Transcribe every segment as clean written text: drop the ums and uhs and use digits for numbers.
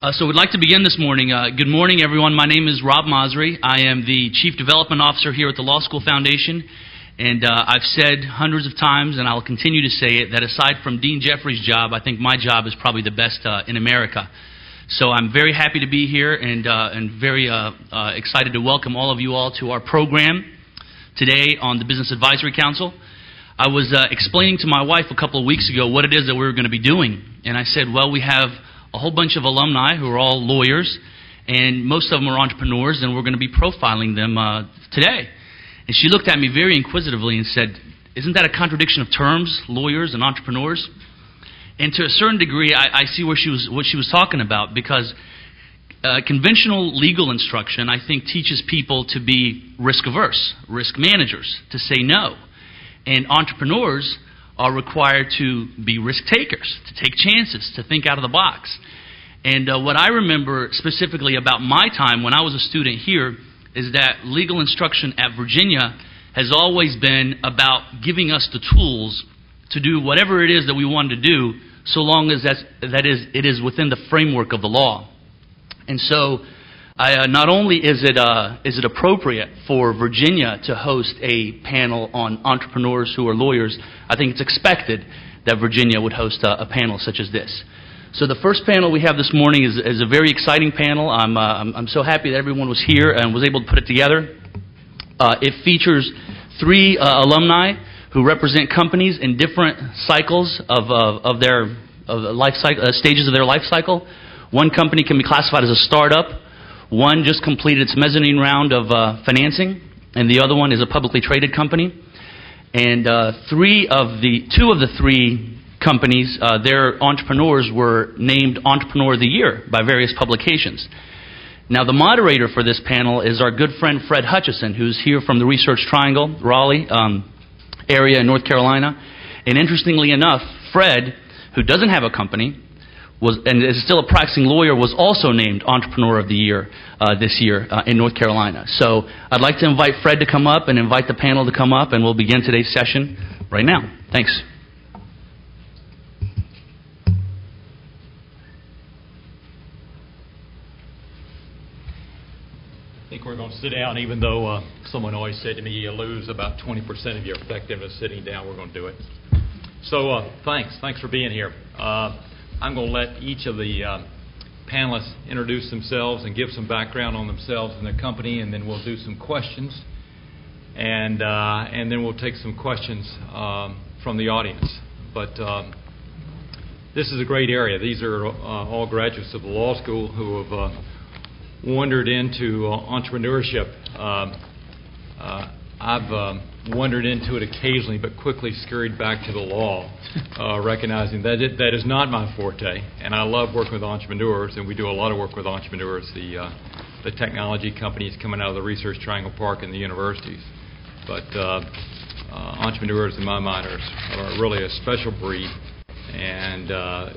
So we'd like to begin this morning. Good morning, everyone. My name is Rob Masri. I am the Chief Development Officer here at the Law School Foundation. And I've said hundreds of times, and I'll continue to say it, that aside from Dean Jeffrey's job, I think my job is probably the best in America. So I'm very happy to be here and very excited to welcome all of you all to our program today on the Business Advisory Council. I was explaining to my wife a couple of weeks ago what it is that we were going to be doing. And I said, well, we have a whole bunch of alumni who are all lawyers, and most of them are entrepreneurs, and we're going to be profiling them today. And she looked at me very inquisitively and said, isn't that a contradiction of terms, lawyers and entrepreneurs? And to a certain degree, I see what she was talking about, because conventional legal instruction, I think, teaches people to be risk-averse, risk managers, to say no. And entrepreneurs are required to be risk-takers, to take chances, to think out of the box. And what I remember specifically about my time when I was a student here is that legal instruction at Virginia has always been about giving us the tools to do whatever it is that we wanted to do, so long as it is within the framework of the law. And so not only is it appropriate for Virginia to host a panel on entrepreneurs who are lawyers, I think it's expected that Virginia would host a panel such as this. So the first panel we have this morning is a very exciting panel. I'm so happy that everyone was here and was able to put it together. It features three alumni who represent companies in different cycles of their life cycle, stages of their life cycle. One company can be classified as a startup. One just completed its mezzanine round of financing, and the other one is a publicly traded company. And two of the three companies, their entrepreneurs were named Entrepreneur of the Year by various publications. Now, the moderator for this panel is our good friend Fred Hutchison, who's here from the Research Triangle, Raleigh area in North Carolina. And interestingly enough, Fred, who doesn't have a company, and is still a practicing lawyer, was also named Entrepreneur of the Year this year in North Carolina. So I'd like to invite Fred to come up and invite the panel to come up, and we'll begin today's session right now. Thanks. I think we're going to sit down, even though someone always said to me, you lose about 20% of your effectiveness sitting down. We're going to do it. So thanks for being here. I'm going to let each of the panelists introduce themselves and give some background on themselves and their company, and then we'll do some questions, and then we'll take some questions from the audience. But this is a great area. These are all graduates of the law school who have wandered into entrepreneurship. I've wandered into it occasionally, but quickly scurried back to the law, recognizing that that is not my forte. And I love working with entrepreneurs, and we do a lot of work with entrepreneurs, the technology companies coming out of the Research Triangle Park and the universities. But entrepreneurs, in my mind, are really a special breed. And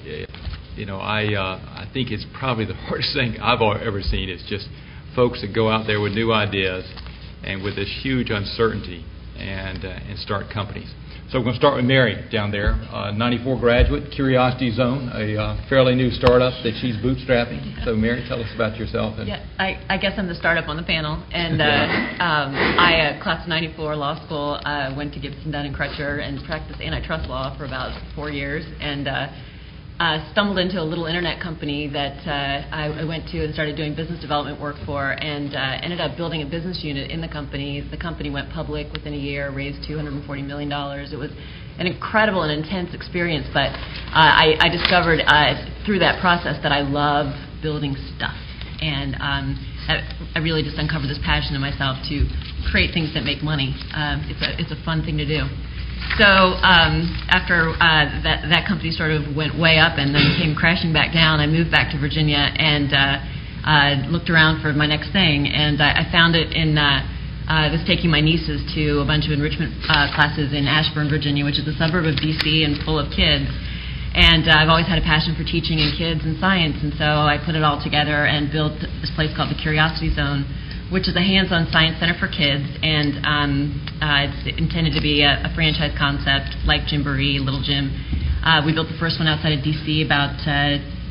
I think it's probably the hardest thing I've ever seen is just folks that go out there with new ideas and with this huge uncertainty and start companies. So we're going to start with Mary down there, 94 graduate, Curiosity Zone, a fairly new startup that she's bootstrapping. So Mary, tell us about yourself. Yeah, I guess I'm the startup on the panel. And I, class of 94 law school, went to Gibson, Dunn & Crutcher and practiced antitrust law for about 4 years. And stumbled into a little internet company that I went to and started doing business development work for, and ended up building a business unit in the company. The company went public within a year, raised $240 million. It was an incredible and intense experience, but I discovered through that process that I love building stuff. And I really just uncovered this passion in myself to create things that make money. It's a fun thing to do. So after that company sort of went way up and then came crashing back down, I moved back to Virginia and looked around for my next thing. And I found it in I was taking my nieces to a bunch of enrichment classes in Ashburn, Virginia, which is a suburb of D.C. and full of kids. And I've always had a passion for teaching and kids and science. And so I put it all together and built this place called the Curiosity Zone, which is a hands-on science center for kids, and it's intended to be a franchise concept like Gymboree, Little Gym. We built the first one outside of D.C. about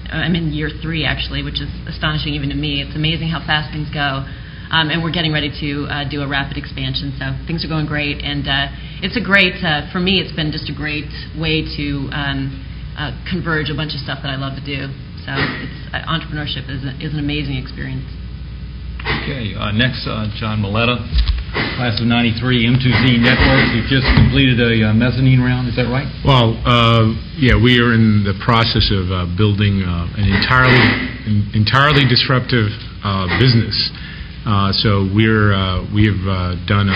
I'm in year 3 actually, which is astonishing even to me. It's amazing how fast things go. And we're getting ready to do a rapid expansion, so things are going great. And it's a great, for me, it's been just a great way to converge a bunch of stuff that I love to do. So entrepreneurship is an amazing experience. Okay, next, John Maletta, class of '93, M2Z Networks. You've just completed a mezzanine round, is that right? Well, yeah, we are in the process of building an entirely disruptive business. So we have done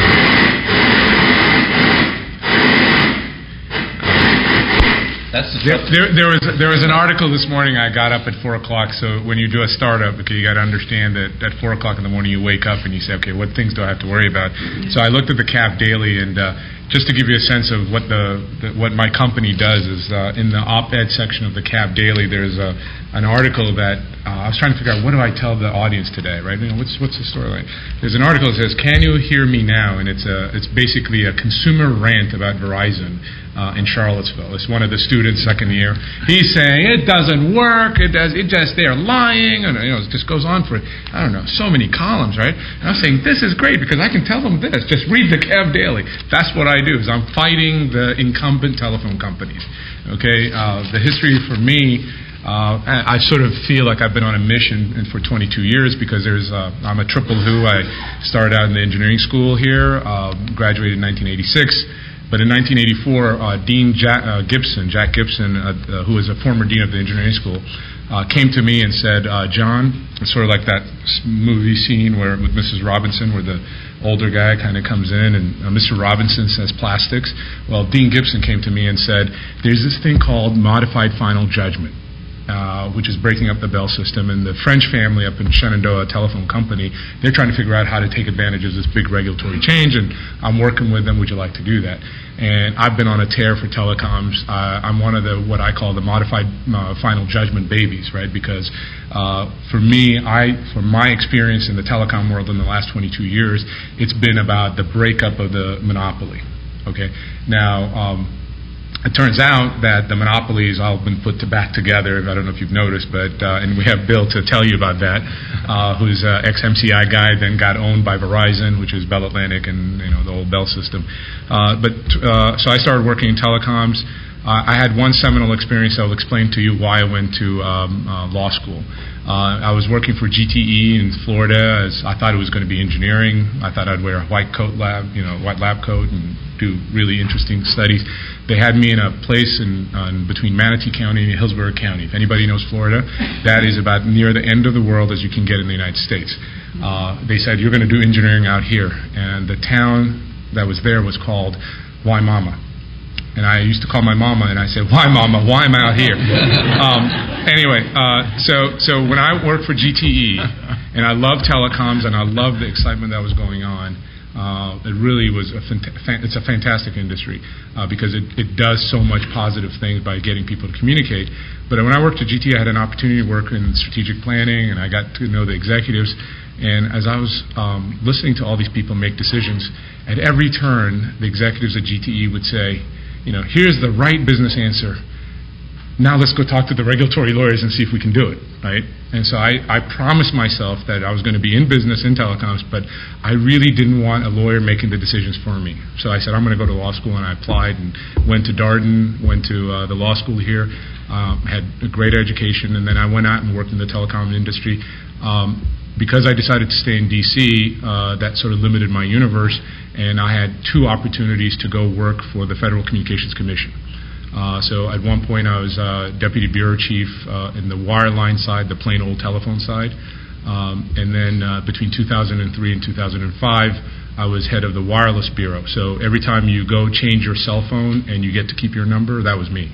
There was an article this morning. I got up at 4 o'clock. So when you do a startup, because you got to understand that at 4 o'clock in the morning you wake up and you say, okay, what things do I have to worry about? So I looked at the CAP Daily, and just to give you a sense of what what my company does is in the op-ed section of the CAP Daily, there's an article that I was trying to figure out, what do I tell the audience today, right? You know, what's the storyline? There's an article that says, "Can you hear me now?" And it's basically a consumer rant about Verizon in Charlottesville. It's one of the students, second year. He's saying it doesn't work. They're lying, and it just goes on for I don't know so many columns, right? And I'm saying this is great because I can tell them this. Just read the CAP Daily. That's what I do. Is I'm fighting the incumbent telephone companies. Okay, the history for me. I sort of feel like I've been on a mission for 22 years because I'm a triple who. I started out in the engineering school here, graduated in 1986. But in 1984, Dean Jack Gibson, who was a former dean of the engineering school, came to me and said, John, it's sort of like that movie scene with Mrs. Robinson where the older guy kind of comes in and Mr. Robinson says plastics. Well, Dean Gibson came to me and said, there's this thing called modified final judgment. Which is breaking up the Bell system, and the French family up in Shenandoah Telephone Company, they're trying to figure out how to take advantage of this big regulatory change, and I'm working with them. Would you like to do that? And I've been on a tear for telecoms. I'm one of what I call the modified final judgment babies, right? Because for me, from my experience in the telecom world in the last 22 years, it's been about the breakup of the monopoly. Okay, now. It turns out that the monopolies all been put back together. I don't know if you've noticed, but and we have Bill to tell you about that, who's an ex-MCI guy, then got owned by Verizon, which is Bell Atlantic, and the old Bell system. So I started working in telecoms. I had one seminal experience. I'll explain to you why I went to law school. I was working for GTE in Florida. I thought it was going to be engineering. I thought I'd wear a white lab coat and do really interesting studies. They had me in a place between Manatee County and Hillsborough County. If anybody knows Florida, that is about near the end of the world as you can get in the United States. They said, you're going to do engineering out here. And the town that was there was called Waimama. And I used to call my mama, and I said, why, Mama? Why am I out here? So when I worked for GTE, and I loved telecoms, and I loved the excitement that was going on, it really was it's a fantastic industry because it does so much positive things by getting people to communicate. But when I worked at GTE, I had an opportunity to work in strategic planning, and I got to know the executives. And as I was listening to all these people make decisions, at every turn, the executives at GTE would say, here's the right business answer. Now let's go talk to the regulatory lawyers and see if we can do it, right? And so I promised myself that I was going to be in business in telecoms, but I really didn't want a lawyer making the decisions for me. So I said, I'm going to go to law school, and I applied and went to Darden, went to the law school here, had a great education, and then I went out and worked in the telecom industry. Because I decided to stay in D.C., that sort of limited my universe, and I had 2 opportunities to go work for the Federal Communications Commission. So at one point I was Deputy Bureau Chief in the wireline side, the plain old telephone side. And then between 2003 and 2005, I was head of the Wireless Bureau. So every time you go change your cell phone and you get to keep your number, that was me.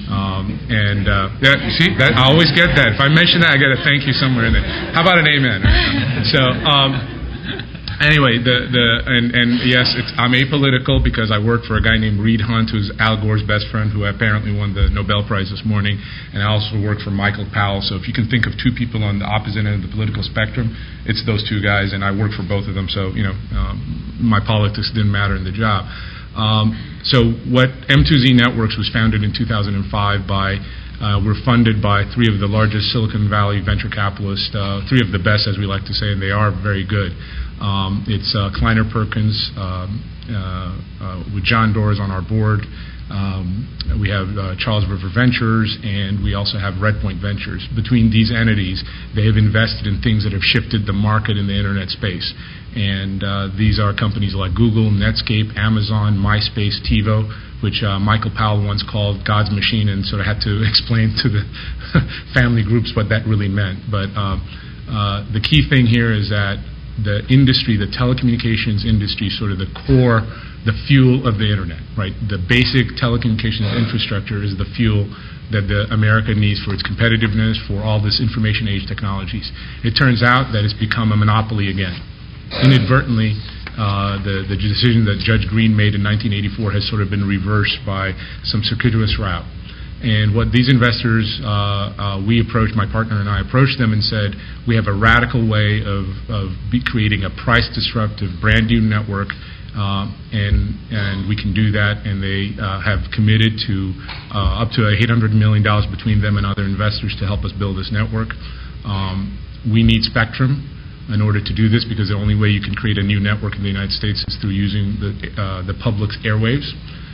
See, that I always get that. If I mention that, I get a thank you somewhere in there. How about an amen? So anyway, yes, I'm apolitical because I work for a guy named Reed Hunt, who's Al Gore's best friend, who apparently won the Nobel Prize this morning, and I also work for Michael Powell. So if you can think of 2 people on the opposite end of the political spectrum, it's those 2 guys, and I work for both of them. So my politics didn't matter in the job. So what M2Z Networks was founded in 2005 by We're funded by three of the largest Silicon Valley venture capitalists, three of the best, as we like to say, and they are very good. It's Kleiner Perkins with John Doerrs on our board. We have Charles River Ventures, and we also have Redpoint Ventures. Between these entities, they have invested in things that have shifted the market in the internet space. And these are companies like Google, Netscape, Amazon, MySpace, TiVo, which Michael Powell once called God's machine and sort of had to explain to the family groups what that really meant. But the key thing here is that the industry, the telecommunications industry, sort of the core, the fuel of the internet, right? The basic telecommunications infrastructure is the fuel that America needs for its competitiveness, for all this information age technologies. It turns out that it's become a monopoly again. Inadvertently, the decision that Judge Green made in 1984 has sort of been reversed by some circuitous route. And what these investors, we approached, my partner and I approached them and said, we have a radical way of creating a price-disruptive, brand-new network, and we can do that. And they have committed to up to $800 million between them and other investors to help us build this network. We need spectrum in order to do this, because the only way you can create a new network in the United States is through using the public's airwaves.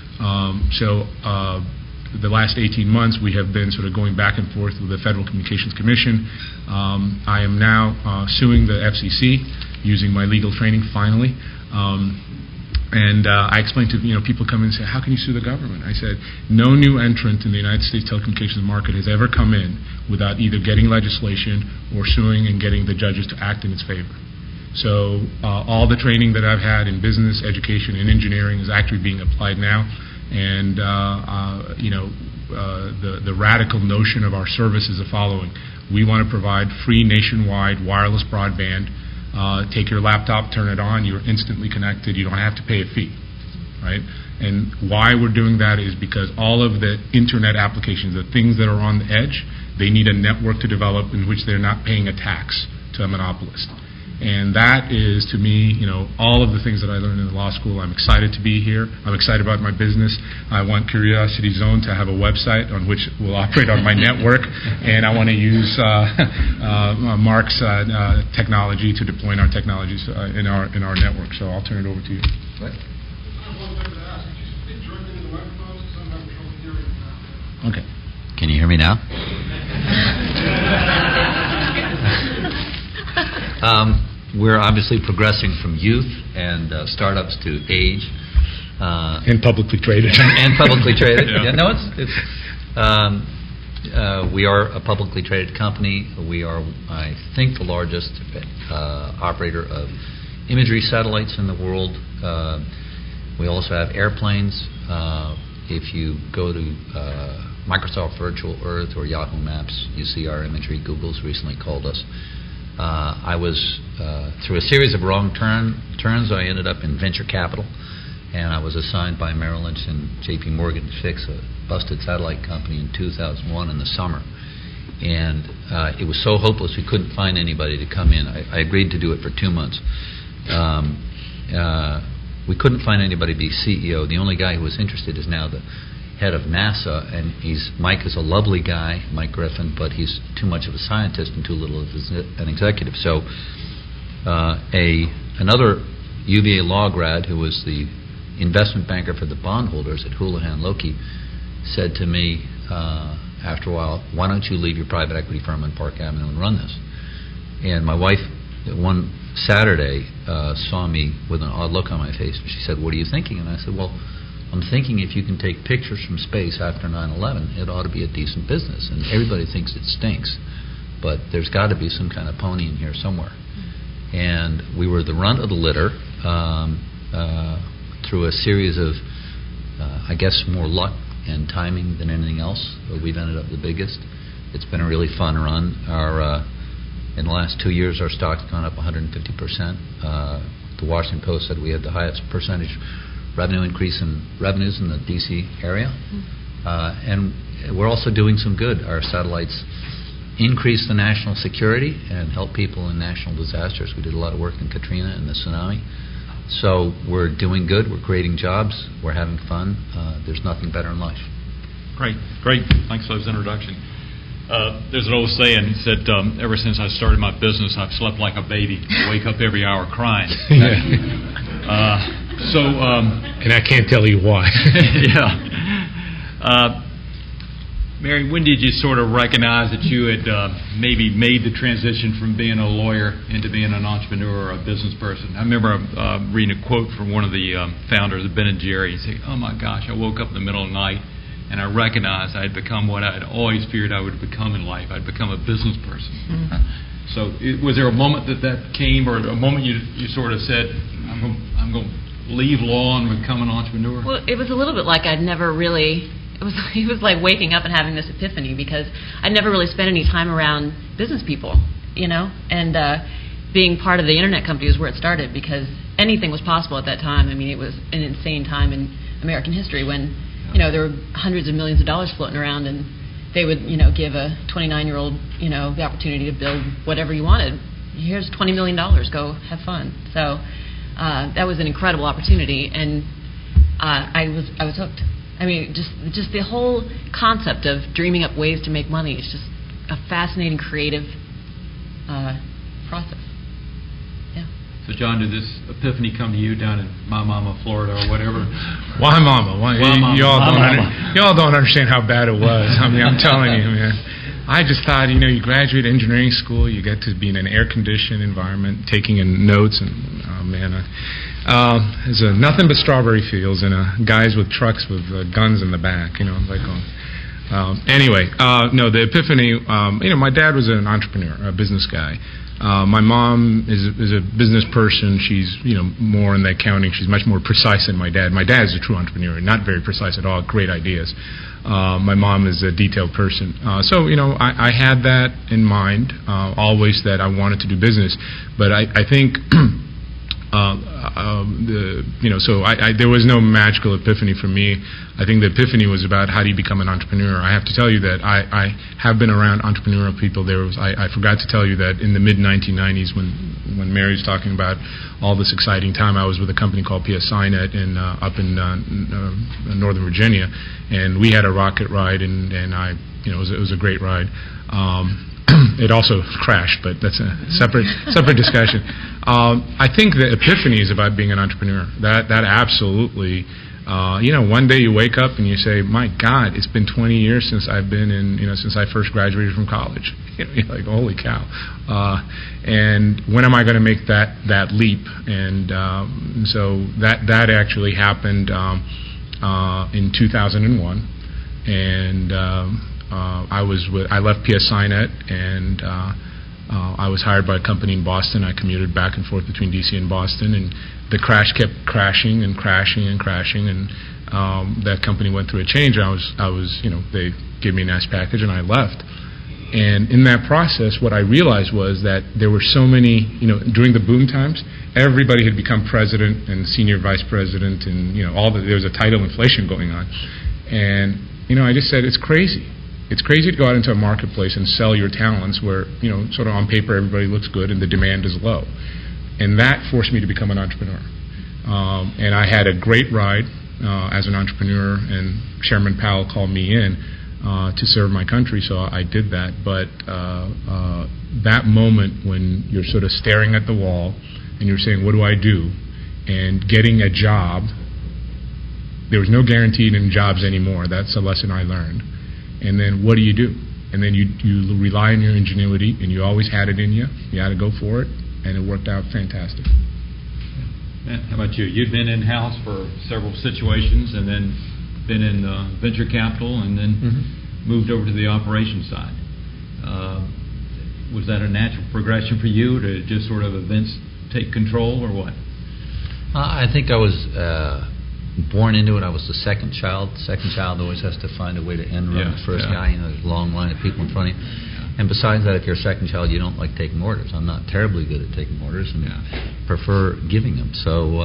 The last 18 months, we have been sort of going back and forth with the Federal Communications Commission. I am now suing the FCC using my legal training, finally. I explained to people come in and say, how can you sue the government? I said, no new entrant in the United States telecommunications market has ever come in without either getting legislation or suing and getting the judges to act in its favor. So all the training that I've had in business, education, and engineering is actually being applied now. And the radical notion of our service is the following. We want to provide free nationwide wireless broadband. Take your laptop, turn it on, you're instantly connected. You don't have to pay a fee, right? And why we're doing that is because all of the internet applications, the things that are on the edge, they need a network to develop in which they're not paying a tax to a monopolist. And that is, to me, all of the things that I learned in the law school. I'm excited to be here. I'm excited about my business. I want Curiosity Zone to have a website on which will operate on my network, and I want to use Mark's technology to deploy our technologies in our network. So I'll turn it over to you. Right. Okay. Can you hear me now? We're obviously progressing from youth and startups to age. And publicly traded. And publicly traded. Yeah. No, we are a publicly traded company. We are, I think, the largest operator of imagery satellites in the world. We also have airplanes. If you go to Microsoft Virtual Earth or Yahoo Maps, you see our imagery. Google's recently called us. I was, through a series of wrong turns, I ended up in venture capital, and I was assigned by Merrill Lynch and J.P. Morgan to fix a busted satellite company in 2001 in the summer. And it was so hopeless we couldn't find anybody to come in. I agreed to do it for 2 months. We couldn't find anybody to be CEO. The only guy who was interested is now the head of NASA, and Mike is a lovely guy, Mike Griffin, but he's too much of a scientist and too little of an executive. So another UVA law grad who was the investment banker for the bondholders at Houlihan Lokey said to me after a while, why don't you leave your private equity firm on Park Avenue and run this? And my wife one Saturday saw me with an odd look on my face, and she said, what are you thinking? And I said, well, I'm thinking if you can take pictures from space after 9/11, it ought to be a decent business. And everybody thinks it stinks, but there's got to be some kind of pony in here somewhere. And we were the runt of the litter through a series of, I guess, more luck and timing than anything else. We've ended up the biggest. It's been a really fun run. In the last 2 years, our stock's gone up 150%. The Washington Post said we had the highest percentage revenue increase in revenues in the D.C. area. And we're also doing some good. Our satellites increase the national security and help people in national disasters. We did a lot of work in Katrina and the tsunami. So we're doing good. We're creating jobs. We're having fun. There's nothing better in life. Great. Thanks for those introductions. There's an old saying that said, ever since I started my business, I've slept like a baby. I wake up every hour crying. And I can't tell you why. Yeah. Mary, when did you sort of recognize that you had maybe made the transition from being a lawyer into being an entrepreneur or a business person? I remember reading a quote from one of the founders of Ben & Jerry. He said, "Oh my gosh, I woke up in the middle of the night and I recognized I had become what I had always feared I would become in life. I'd become a business person." Mm-hmm. So was there a moment that came, or a moment you sort of said, I'm going to leave law and become an entrepreneur? Well, it was a little bit like I'd never really... It was like waking up and having this epiphany, because I'd never really spent any time around business people, and being part of the internet company was where it started, because anything was possible at that time. I mean, it was an insane time in American history when, there were hundreds of millions of dollars floating around, and they would, give a 29-year-old, the opportunity to build whatever you wanted. Here's $20 million, go have fun. So that was an incredible opportunity, and I was hooked. I mean, just the whole concept of dreaming up ways to make money is just a fascinating, creative process. Yeah. So, John, did this epiphany come to you down in My Mama, Florida, or whatever? Why Mama? You all don't understand how bad it was. I mean, I'm telling you, man. I just thought, you graduate engineering school, you get to be in an air-conditioned environment, taking in notes, and there's nothing but strawberry fields and guys with trucks with guns in the back, Anyway, no, the epiphany, my dad was an entrepreneur, a business guy. My mom is a business person. She's, more in the accounting. She's much more precise than my dad. My dad is a true entrepreneur, not very precise at all, great ideas. My mom is a detailed person. So, I had that in mind, always, that I wanted to do business. But I think... there was no magical epiphany for me. I think the epiphany was about how do you become an entrepreneur. I have to tell you that I have been around entrepreneurial people. I forgot to tell you that in the mid-1990s, when Mary was talking about all this exciting time, I was with a company called PSINet up in Northern Virginia, and we had a rocket ride, and it was a great ride. It also crashed, but that's a separate discussion. I think the epiphany is about being an entrepreneur. That absolutely, one day you wake up and you say, "My God, it's been 20 years since I've been since I first graduated from college." You're like, "Holy cow!" And when am I going to make that leap? And so that actually happened in 2001, and. I left PSINet, and I was hired by a company in Boston. I commuted back and forth between DC and Boston, and the crash kept crashing and crashing and crashing, and that company went through a change. They gave me a nice package, and I left. And in that process, what I realized was that there were so many, during the boom times, everybody had become president and senior vice president, and there was a title inflation going on, and I just said, it's crazy. It's crazy to go out into a marketplace and sell your talents where, sort of on paper everybody looks good and the demand is low. And that forced me to become an entrepreneur. And I had a great ride as an entrepreneur, and Chairman Powell called me in to serve my country, so I did that. But that moment when you're sort of staring at the wall and you're saying, what do I do? And getting a job, there was no guarantee in jobs anymore. That's a lesson I learned. And then what do? And then you rely on your ingenuity, and you always had it in you. You had to go for it, and it worked out fantastic. Man, how about you? You'd been in-house for several situations, and then been in venture capital, and then moved over to the operations side. Was that a natural progression for you to just sort of events take control, or what? I think I was born into it. I was the second child. Second child always has to find a way to end run the first guy. There's a long line of people in front of you. And besides that, if you're a second child, you don't like taking orders. I'm not terribly good at taking orders, and prefer giving them. So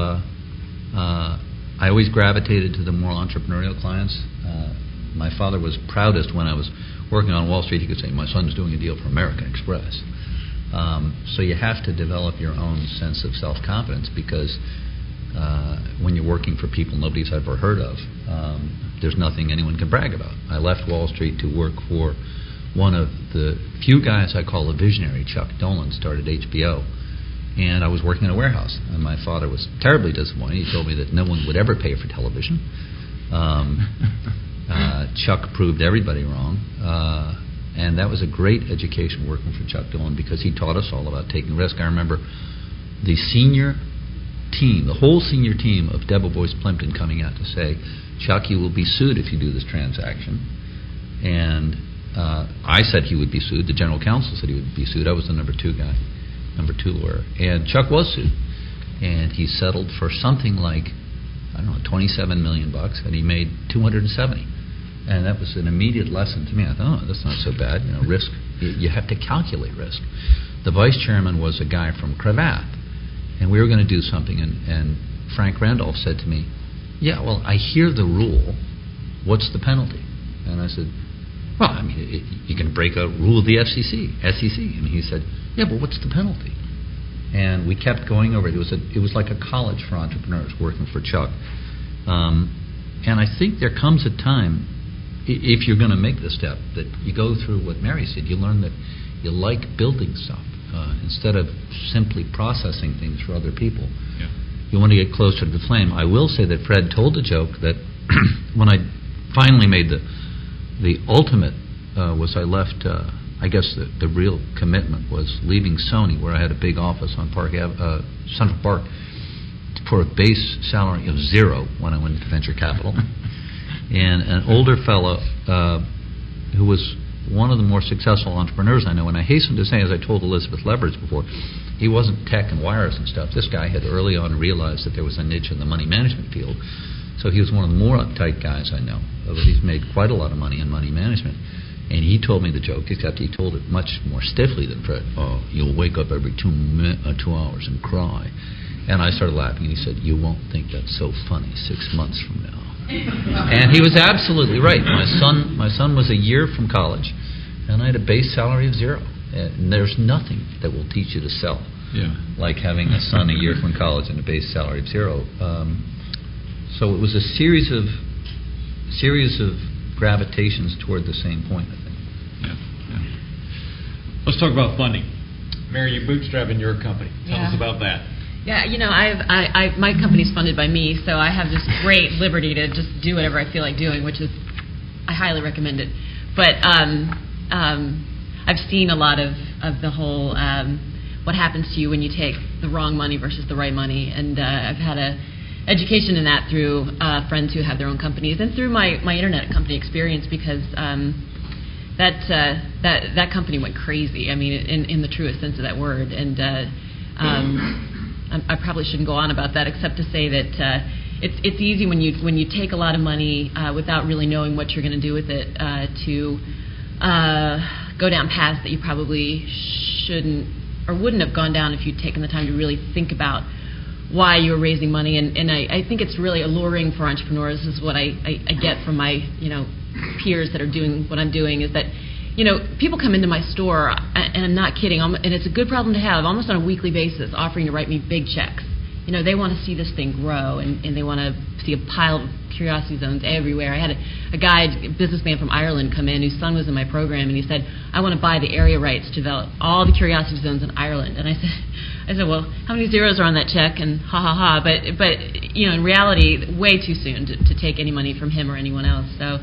I always gravitated to the more entrepreneurial clients. My father was proudest when I was working on Wall Street. He could say, "My son's doing a deal for American Express." So you have to develop your own sense of self-confidence, because when you're working for people nobody's ever heard of, there's nothing anyone can brag about. I left Wall Street to work for one of the few guys I call a visionary. Chuck Dolan started HBO, and I was working in a warehouse, and my father was terribly disappointed. He told me that no one would ever pay for television. Chuck proved everybody wrong, and that was a great education working for Chuck Dolan, because he taught us all about taking risk. I remember the senior team, the whole senior team of Deborah Boyce Plimpton coming out to say, Chuck, you will be sued if you do this transaction. And I said he would be sued. The general counsel said he would be sued. I was the number two lawyer. And Chuck was sued. And he settled for something like, I don't know, $27 million, and he made $270. And that was an immediate lesson to me. I thought, that's not so bad. Risk, you have to calculate risk. The vice chairman was a guy from Cravath, and we were going to do something, and Frank Randolph said to me, yeah, well, I hear the rule. What's the penalty? And I said, well, I mean, you can break a rule of the SEC. And he said, yeah, but what's the penalty? And we kept going over it. It was like a college for entrepreneurs working for Chuck. And I think there comes a time, if you're going to make the step, that you go through what Mary said. You learn that you like building stuff instead of simply processing things for other people. Yeah. You want to get closer to the flame. I will say that Fred told a joke that when I finally made the ultimate was I left. I guess the real commitment was leaving Sony, where I had a big office on Central Park, for a base salary of $0 when I went into venture capital. And an older fellow who was one of the more successful entrepreneurs I know, and I hasten to say, as I told Elizabeth Leverage before, he wasn't tech and wires and stuff. This guy had early on realized that there was a niche in the money management field. So he was one of the more uptight guys I know. He's made quite a lot of money in money management. And he told me the joke, except he told it much more stiffly than Fred. Oh, you'll wake up every 2 hours and cry. And I started laughing, and he said, you won't think that's so funny 6 months from now. And he was absolutely right. My son was a year from college, and I had a base salary of $0. And there's nothing that will teach you to sell, like having a son a year from college and a base salary of $0. So it was a series of gravitations toward the same point, I think. Yeah. Let's talk about funding. Mary, you're bootstrapping your company. Tell us about that. Yeah, my company's funded by me, so I have this great liberty to just do whatever I feel like doing, which is, I highly recommend it. But I've seen a lot of the whole what happens to you when you take the wrong money versus the right money, and I've had a education in that through friends who have their own companies and through my internet company experience, because that company went crazy. I mean, in the truest sense of that word, and I probably shouldn't go on about that, except to say that it's easy when you take a lot of money without really knowing what you're going to do with it to go down paths that you probably shouldn't or wouldn't have gone down if you'd taken the time to really think about why you're raising money. And I think it's really alluring for entrepreneurs. This is what I get from my peers that are doing what I'm doing, is that people come into my store, and I'm not kidding, and it's a good problem to have, almost on a weekly basis, offering to write me big checks. They want to see this thing grow, and they want to see a pile of Curiosity Zones everywhere. I had a guy, a businessman from Ireland, come in whose son was in my program, and he said, I want to buy the area rights to develop all the Curiosity Zones in Ireland. And I said, well, how many zeros are on that check? And ha ha ha. But in reality, way too soon to take any money from him or anyone else. So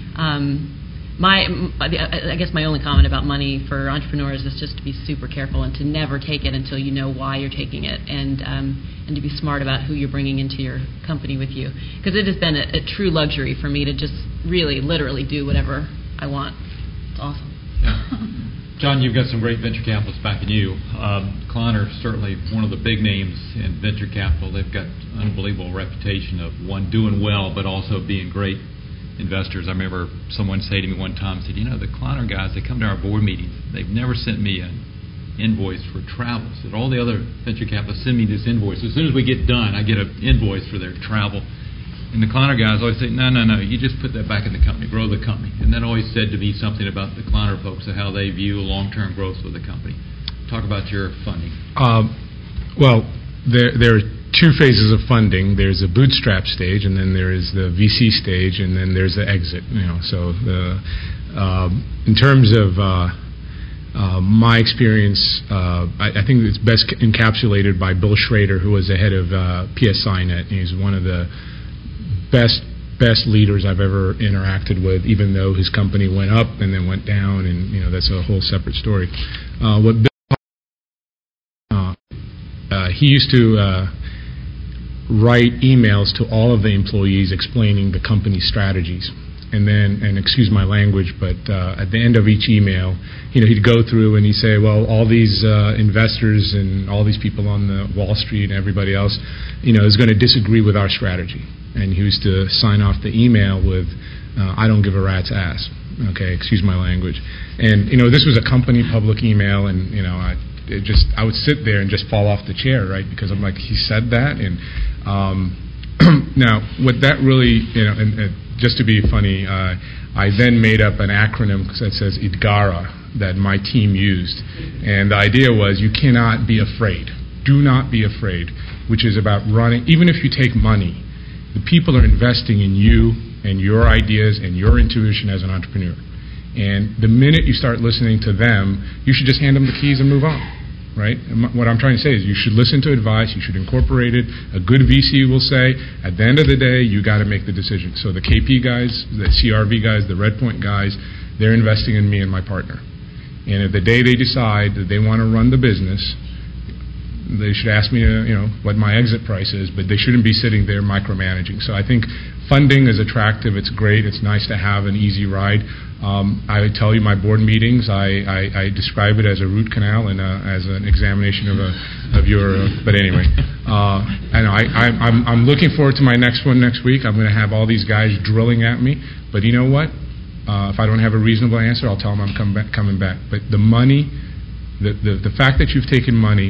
I guess my only comment about money for entrepreneurs is just to be super careful and to never take it until you know why you're taking it, and to be smart about who you're bringing into your company with you. Because it has been a true luxury for me to just really, literally do whatever I want. It's awesome. Yeah. John, you've got some great venture capitalists backing you. Kleiner, certainly one of the big names in venture capital. They've got an unbelievable reputation of, one, doing well, but also being great investors. I remember someone say to me one time, said, the Kleiner guys, they come to our board meetings. They've never sent me an invoice for travel. Said all the other venture capitalists send me this invoice. As soon as we get done, I get an invoice for their travel. And the Kleiner guys always say, no, you just put that back in the company, grow the company. And that always said to me something about the Kleiner folks and how they view long-term growth with the company. Talk about your funding. Well, there are two phases of funding. There's a bootstrap stage, and then there is the VC stage, and then there's the exit. So in terms of my experience, I think it's best encapsulated by Bill Schrader, who was the head of PSINet. He's one of the best leaders I've ever interacted with, even though his company went up and then went down, and that's a whole separate story. He used to write emails to all of the employees explaining the company's strategies. And excuse my language, but at the end of each email, he'd go through and he'd say, well, all these investors and all these people on the Wall Street and everybody else, is going to disagree with our strategy. And he used to sign off the email with, I don't give a rat's ass. Okay, excuse my language. And, this was a company public email, and, I would sit there and just fall off the chair, right? Because I'm like, he said that. And now, what that really, and just to be funny, I then made up an acronym that says IDGARA that my team used. And the idea was you cannot be afraid. Do not be afraid, which is about running. Even if you take money, the people are investing in you and your ideas and your intuition as an entrepreneur. And the minute you start listening to them, you should just hand them the keys and move on, right? And what I'm trying to say is you should listen to advice, you should incorporate it. A good VC will say, at the end of the day, you got to make the decision. So the KP guys, the CRV guys, the Redpoint guys, they're investing in me and my partner. And if the day they decide that they want to run the business, they should ask me, what my exit price is, but they shouldn't be sitting there micromanaging. So I think funding is attractive. It's great. It's nice to have an easy ride. I would tell you my board meetings, I describe it as a root canal and as an examination of your. But anyway, I'm looking forward to my next one next week. I'm going to have all these guys drilling at me. But you know what? If I don't have a reasonable answer, I'll tell them I'm coming back. But the money, the fact that you've taken money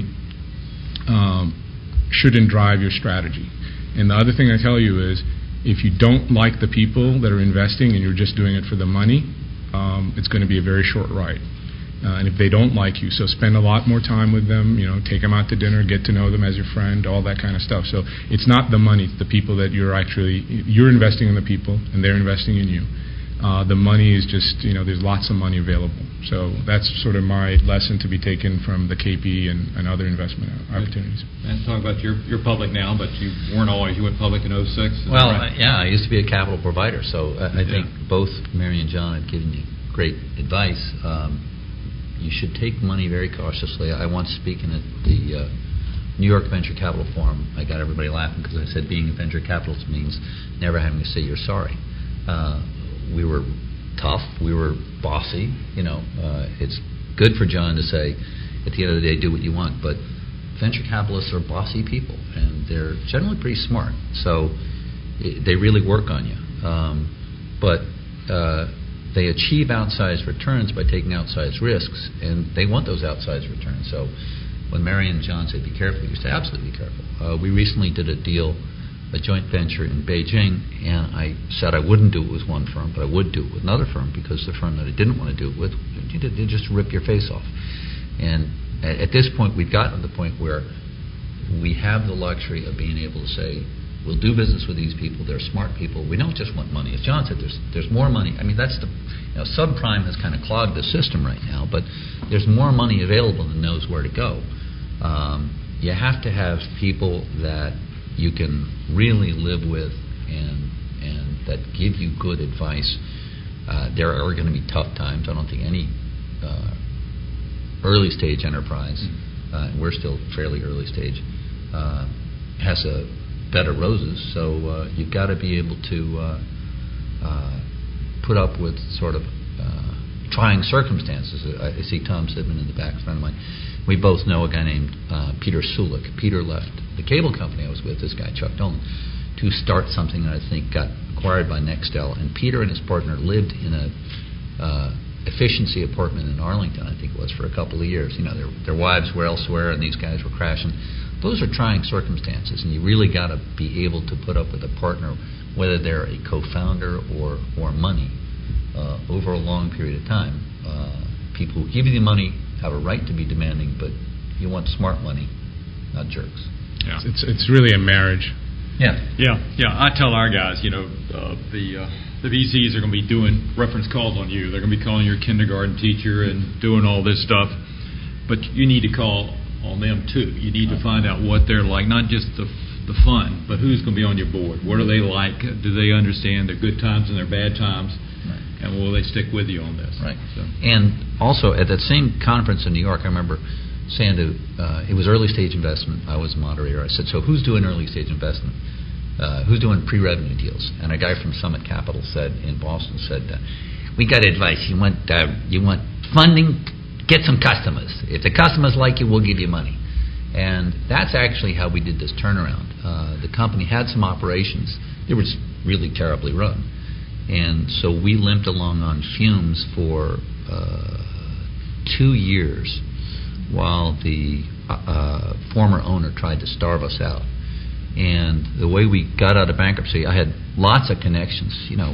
shouldn't drive your strategy. And the other thing I tell you is, if you don't like the people that are investing and you're just doing it for the money, it's going to be a very short ride. And if they don't like you, so spend a lot more time with them, take them out to dinner, get to know them as your friend, all that kind of stuff. So it's not the money, it's the people that you're investing in the people and they're investing in you. The money is just, there's lots of money available. So that's sort of my lesson to be taken from the KP and other investment opportunities. And talk about you're public now, but you weren't always. You went public in 2006. Well, yeah, I used to be a capital provider. So I think both Mary and John have given you great advice. You should take money very cautiously. I once speaking at the New York Venture Capital Forum, I got everybody laughing because I said being a venture capitalist means never having to say you're sorry. We were tough. We were bossy. It's good for John to say, at the end of the day, do what you want. But venture capitalists are bossy people, and they're generally pretty smart. So they really work on you. But they achieve outsized returns by taking outsized risks, and they want those outsized returns. So when Mary and John say, be careful, you say, absolutely be careful. We recently did a deal, a joint venture in Beijing, and I said I wouldn't do it with one firm, but I would do it with another firm because the firm that I didn't want to do it with, they just rip your face off. And at this point, we've gotten to the point where we have the luxury of being able to say, we'll do business with these people. They're smart people. We don't just want money. As John said, there's more money. I mean, that's subprime has kind of clogged the system right now, but there's more money available than knows where to go. You have to have people that you can really live with and that give you good advice. There are going to be tough times. I don't think any early stage enterprise, and we're still fairly early stage, has a bed of roses. So you've got to be able to put up with sort of trying circumstances. I see Tom Sidman in the back, a friend of mine. We both know a guy named Peter Sulik. Peter left the cable company I was with, this guy, Chuck Dolan, to start something that I think got acquired by Nextel. And Peter and his partner lived in a efficiency apartment in Arlington, I think it was, for a couple of years. Their wives were elsewhere and these guys were crashing. Those are trying circumstances, and you really got to be able to put up with a partner, whether they're a co-founder or money, over a long period of time. People who give you the money have a right to be demanding, but you want smart money, not jerks. Yeah. It's really a marriage. Yeah. Yeah. I tell our guys, the VCs are going to be doing reference calls on you. They're going to be calling your kindergarten teacher and doing all this stuff. But you need to call on them, too. You need to find out what they're like, not just the fun, but who's going to be on your board. What are they like? Do they understand their good times and their bad times? Right. And will they stick with you on this? Right. So. And also, at that same conference in New York, I remember saying to, it was early stage investment. I was a moderator. I said, so who's doing early stage investment? Who's doing pre-revenue deals? And a guy from Summit Capital in Boston said, we got advice. You want funding? Get some customers. If the customers like you, we'll give you money. And that's actually how we did this turnaround. The company had some operations. It was really terribly run. And so we limped along on fumes for 2 years while the former owner tried to starve us out. And the way we got out of bankruptcy, I had lots of connections.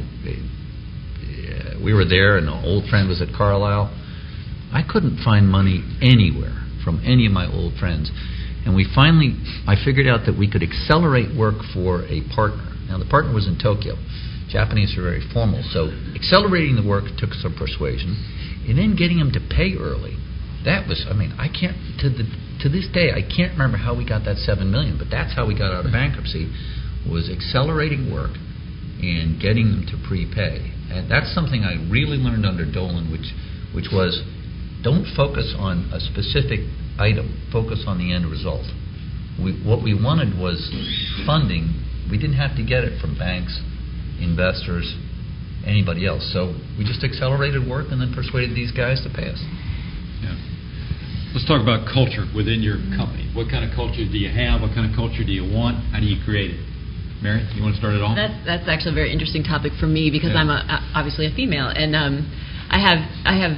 We were there, and an old friend was at Carlisle. I couldn't find money anywhere from any of my old friends. And I figured out that we could accelerate work for a partner. Now, the partner was in Tokyo. Japanese are very formal. So accelerating the work took some persuasion. And then getting them to pay early. That was, I can't, to this day, I can't remember how we got that $7 million, but that's how we got out of bankruptcy, was accelerating work and getting them to prepay. And that's something I really learned under Dolan, which was, don't focus on a specific item. Focus on the end result. What we wanted was funding. We didn't have to get it from banks, investors, anybody else. So we just accelerated work and then persuaded these guys to pay us. Yeah. Let's talk about culture within your company. What kind of culture do you have? What kind of culture do you want? How do you create it? Mary, you want to start it off? That's actually a very interesting topic for me because I'm obviously a female, and I have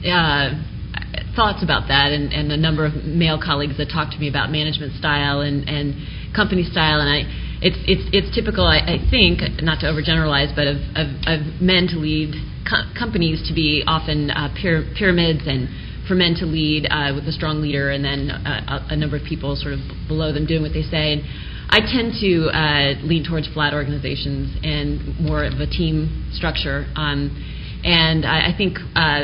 thoughts about that, and a number of male colleagues that talk to me about management style and company style, and it's typical, I think, not to overgeneralize, but of men to lead companies to be often pyramids, and for men to lead with a strong leader, and then a number of people sort of below them doing what they say. And I tend to lean towards flat organizations and more of a team structure. And I think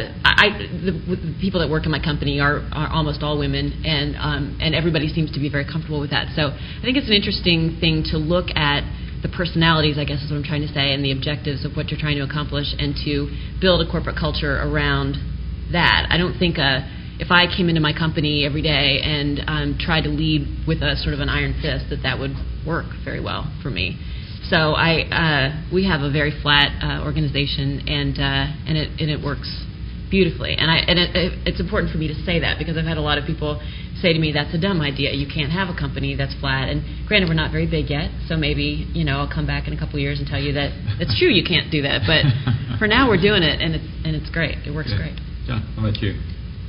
the people that work in my company are almost all women, and everybody seems to be very comfortable with that. So I think it's an interesting thing to look at the personalities, I guess is what I'm trying to say, and the objectives of what you're trying to accomplish, and to build a corporate culture around that. I don't think if I came into my company every day and tried to lead with a sort of an iron fist, that would work very well for me. So we have a very flat organization, and it works beautifully. And it's important for me to say that, because I've had a lot of people say to me, "That's a dumb idea. You can't have a company that's flat." And granted, we're not very big yet, so maybe I'll come back in a couple of years and tell you that it's true you can't do that. But for now, we're doing it, and it's great. It works great. John, how about you?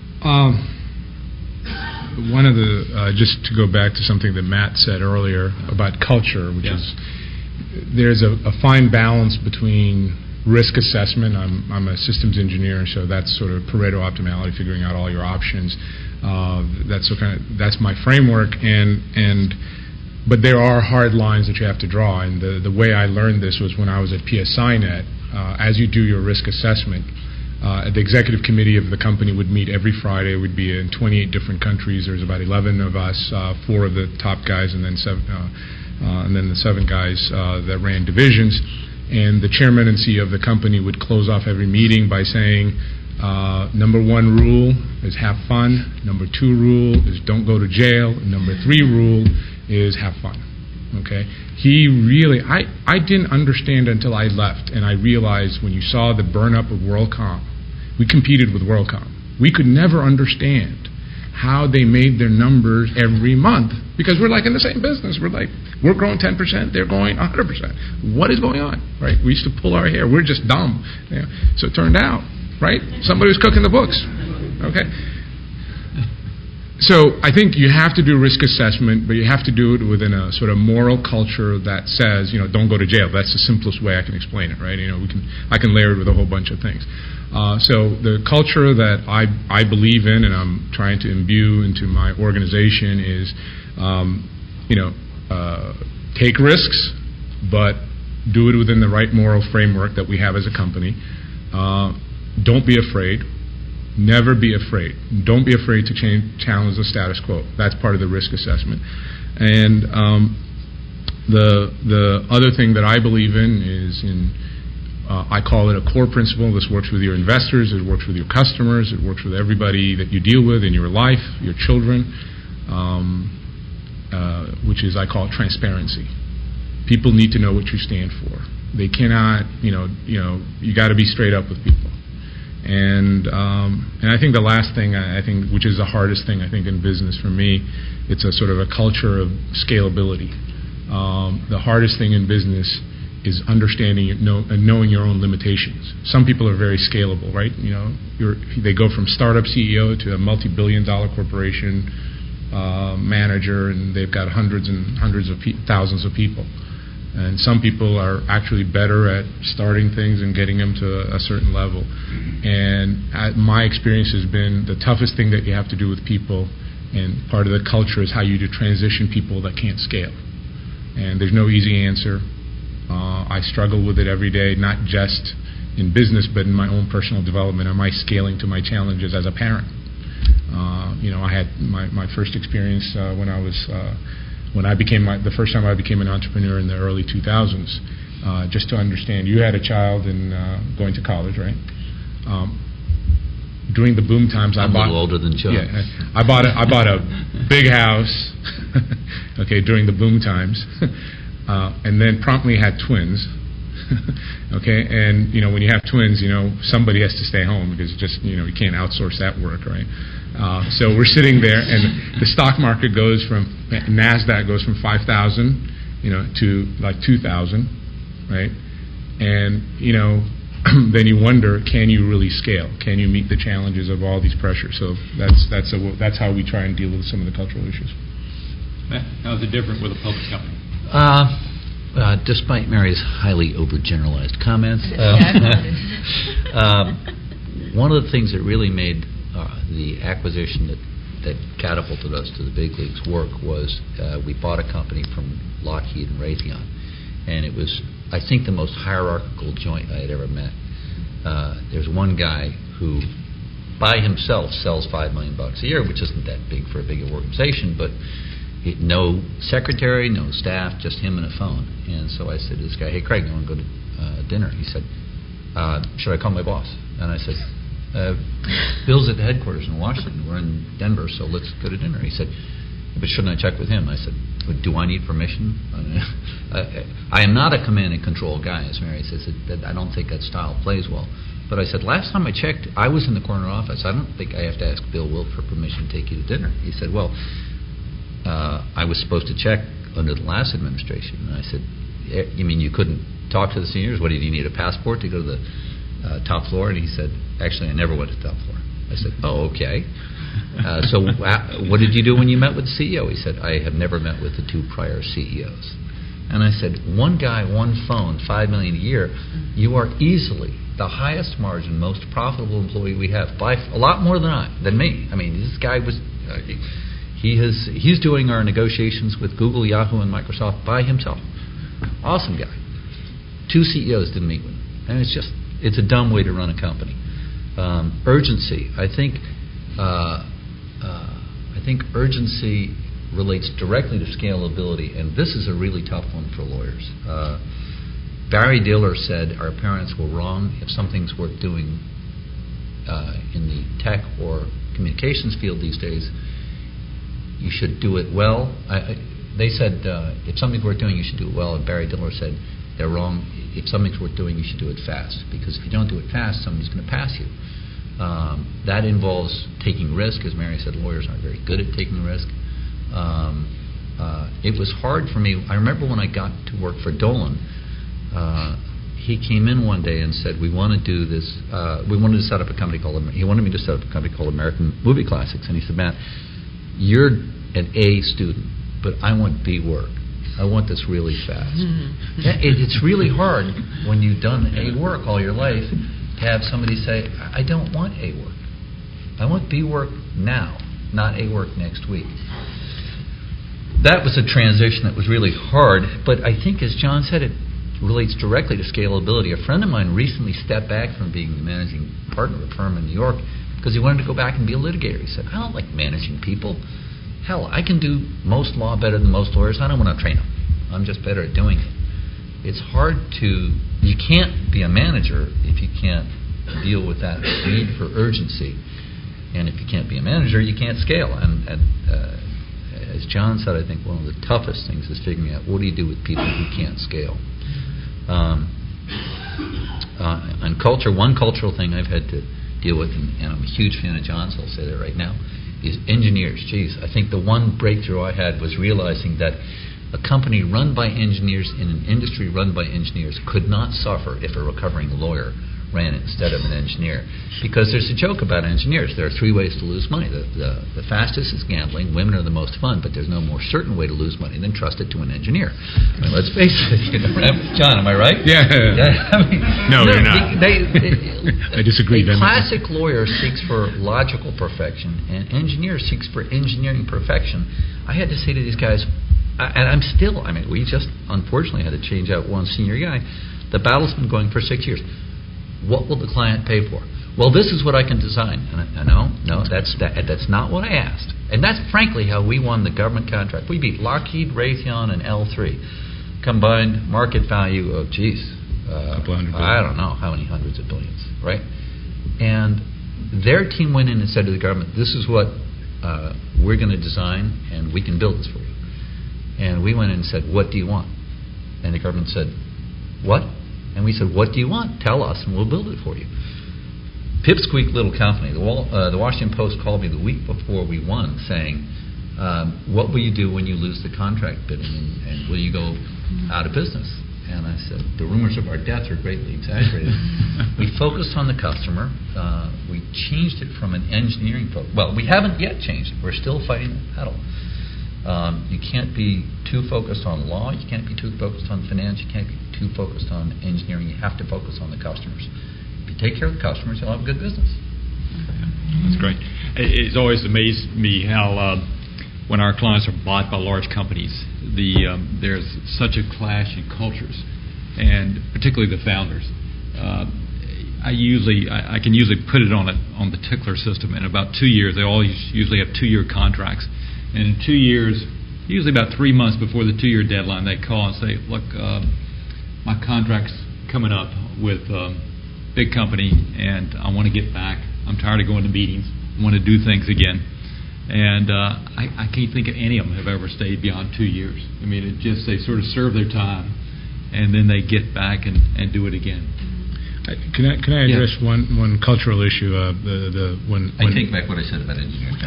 One of the just to go back to something that Matt said earlier about culture, which is, there's a fine balance between risk assessment. I'm a systems engineer, so that's sort of Pareto optimality, figuring out all your options. That's my framework, but there are hard lines that you have to draw. And the way I learned this was when I was at PSINet. As you do your risk assessment, the executive committee of the company would meet every Friday. We'd be in 28 different countries. There's about 11 of us, 4 of the top guys, and then the 7 guys that ran divisions. And the chairman and CEO of the company would close off every meeting by saying, number 1 rule is have fun. Number 2 rule is don't go to jail. And number 3 rule is have fun. Okay? He really, I didn't understand until I left, and I realized when you saw the burn up of WorldCom, we competed with WorldCom. We could never understand how they made their numbers every month, because we're like in the same business. We're growing 10%, they're growing 100%. What is going on, right? We used to pull our hair. We're just dumb. Yeah. So it turned out, right? Somebody was cooking the books. Okay. So I think you have to do risk assessment, but you have to do it within a sort of moral culture that says, don't go to jail. That's the simplest way I can explain it, right? I can layer it with a whole bunch of things. So the culture that I believe in and I'm trying to imbue into my organization is take risks, but do it within the right moral framework that we have as a company. Don't be afraid. Never be afraid. Don't be afraid to challenge the status quo. That's part of the risk assessment. And the other thing that I believe in is I call it a core principle. This works with your investors. It works with your customers. It works with everybody that you deal with in your life, your children, which is, I call it transparency. People need to know what you stand for. They cannot, you got to be straight up with people. And I think the last thing, which is the hardest thing, I think, in business for me, it's a sort of a culture of scalability. The hardest thing in business is understanding and knowing your own limitations. Some people are very scalable, right? They go from startup CEO to a multi-billion-dollar corporation manager, and they've got hundreds and hundreds of thousands of people. And some people are actually better at starting things and getting them to a certain level. And my experience has been the toughest thing that you have to do with people, and part of the culture is how you do transition people that can't scale. And there's no easy answer. I struggle with it every day, not just in business, but in my own personal development. Am I scaling to my challenges as a parent? I had my first experience when I became the first time I became an entrepreneur in the early 2000s. Just to understand, you had a child and going to college, right? During the boom times, I'm a little older than Joe. Yeah, I bought a big house. Okay, during the boom times, and then promptly had twins. Okay, and when you have twins, somebody has to stay home because you can't outsource that work, right? So we're sitting there, and the stock market goes from NASDAQ goes from 5,000, to like 2,000, right? And then you wonder, can you really scale? Can you meet the challenges of all these pressures? So that's how we try and deal with some of the cultural issues. How is it different with a public company? Despite Mary's highly overgeneralized comments, one of the things that really made the acquisition that catapulted us to the big leagues work was we bought a company from Lockheed and Raytheon, and it was, I think, the most hierarchical joint I had ever met. There's one guy who by himself sells $5 million a year, which isn't that big for a big organization, but no secretary, no staff, just him and a phone. And so I said to this guy, "Hey, Craig, you want to go to dinner?" He said, "Should I call my boss?" And I said, "Bill's at the headquarters in Washington. We're in Denver, so let's go to dinner." He said, "But shouldn't I check with him?" I said, "Do I need permission?" I am not a command and control guy, as Mary says. I don't think that style plays well. But I said, last time I checked, I was in the corner office. I don't think I have to ask Bill Wilk for permission to take you to dinner. He said, "Well, I was supposed to check under the last administration." And I said, "You mean you couldn't talk to the seniors? What, did you need a passport to go to the top floor?" And he said, "Actually, I never went to the top floor." I said, "Oh, okay. So what did you do when you met with the CEO?" He said, "I have never met with the two prior CEOs." And I said, one guy, one phone, $5 million a year, you are easily the highest margin, most profitable employee we have, by a lot more than me. I mean, this guy was... He's doing our negotiations with Google, Yahoo, and Microsoft by himself. Awesome guy. Two CEOs didn't meet with him. And it's a dumb way to run a company. Urgency. I think urgency relates directly to scalability, and this is a really tough one for lawyers. Barry Diller said our parents were wrong. If something's worth doing in the tech or communications field these days, you should do it well. They said if something's worth doing, you should do it well. And Barry Diller said they're wrong. If something's worth doing, you should do it fast. Because if you don't do it fast, somebody's going to pass you. That involves taking risk. As Mary said, lawyers aren't very good at taking risk. It was hard for me. I remember when I got to work for Dolan, he came in one day and said, we wanted to set up a company called... He wanted me to set up a company called American Movie Classics. And he said, "Matt, you're an A student, but I want B work. I want this really fast." It's really hard when you've done A work all your life to have somebody say, "I don't want A work. I want B work now, not A work next week." that was a transition that was really hard. But I think, as John said, it relates directly to scalability. A friend of mine recently stepped back from being the managing partner of a firm in New York because he wanted to go back and be a litigator. He said, I don't like managing people. Hell, I can do most law better than most lawyers. I don't want to train them. I'm just better at doing it. It's hard you can't be a manager if you can't deal with that need for urgency. And if you can't be a manager, you can't scale. And as John said, I think one of the toughest things is figuring out what do you do with people who can't scale. On culture, one cultural thing I've had to deal with, and I'm a huge fan of John's, I'll say that right now, is engineers. Geez, I think the one breakthrough I had was realizing that a company run by engineers in an industry run by engineers could not suffer if a recovering lawyer ran it instead of an engineer. Because there's a joke about engineers. There are 3 ways to lose money. The fastest is gambling. Women are the most fun, but there's no more certain way to lose money than trust it to an engineer. I mean, let's face it. John, am I right? Yeah. I mean, no, you're not. I disagree. A classic lawyer seeks for logical perfection, and engineer seeks for engineering perfection. I had to say to these guys, and we just unfortunately had to change out one senior guy. The battle's been going for 6 years. What will the client pay for? Well, this is what I can design. And no, that's not what I asked. And that's frankly how we won the government contract. We beat Lockheed, Raytheon, and L3. Combined market value of, I don't know how many hundreds of billions, right? And their team went in and said to the government, this is what we're going to design, and we can build this for you. And we went in and said, what do you want? And the government said, what? And we said, what do you want? Tell us, and we'll build it for you. Pipsqueak little company. The Washington Post called me the week before we won saying, what will you do when you lose the contract bidding, and will you go out of business? And I said, the rumors of our death are greatly exaggerated. We focused on the customer. We changed it from an engineering focus. Well, we haven't yet changed it. We're still fighting the battle. You can't be too focused on law. You can't be too focused on finance. You can't be too focused on engineering. You have to focus on the customers. If you take care of the customers, you'll have a good business. That's great. It's always amazed me how when our clients are bought by large companies, there's such a clash in cultures, and particularly the founders. I can usually put it on the Tickler system. In about 2 years, they all usually have 2-year contracts. And in 2 years, usually about 3 months before the 2-year deadline, they call and say, look, my contract's coming up with a big company, and I want to get back. I'm tired of going to meetings. I want to do things again. And I can't think of any of them have ever stayed beyond 2 years. I mean, they sort of serve their time, and then they get back and do it again. Can I address one cultural issue? I take back what I said about engineering.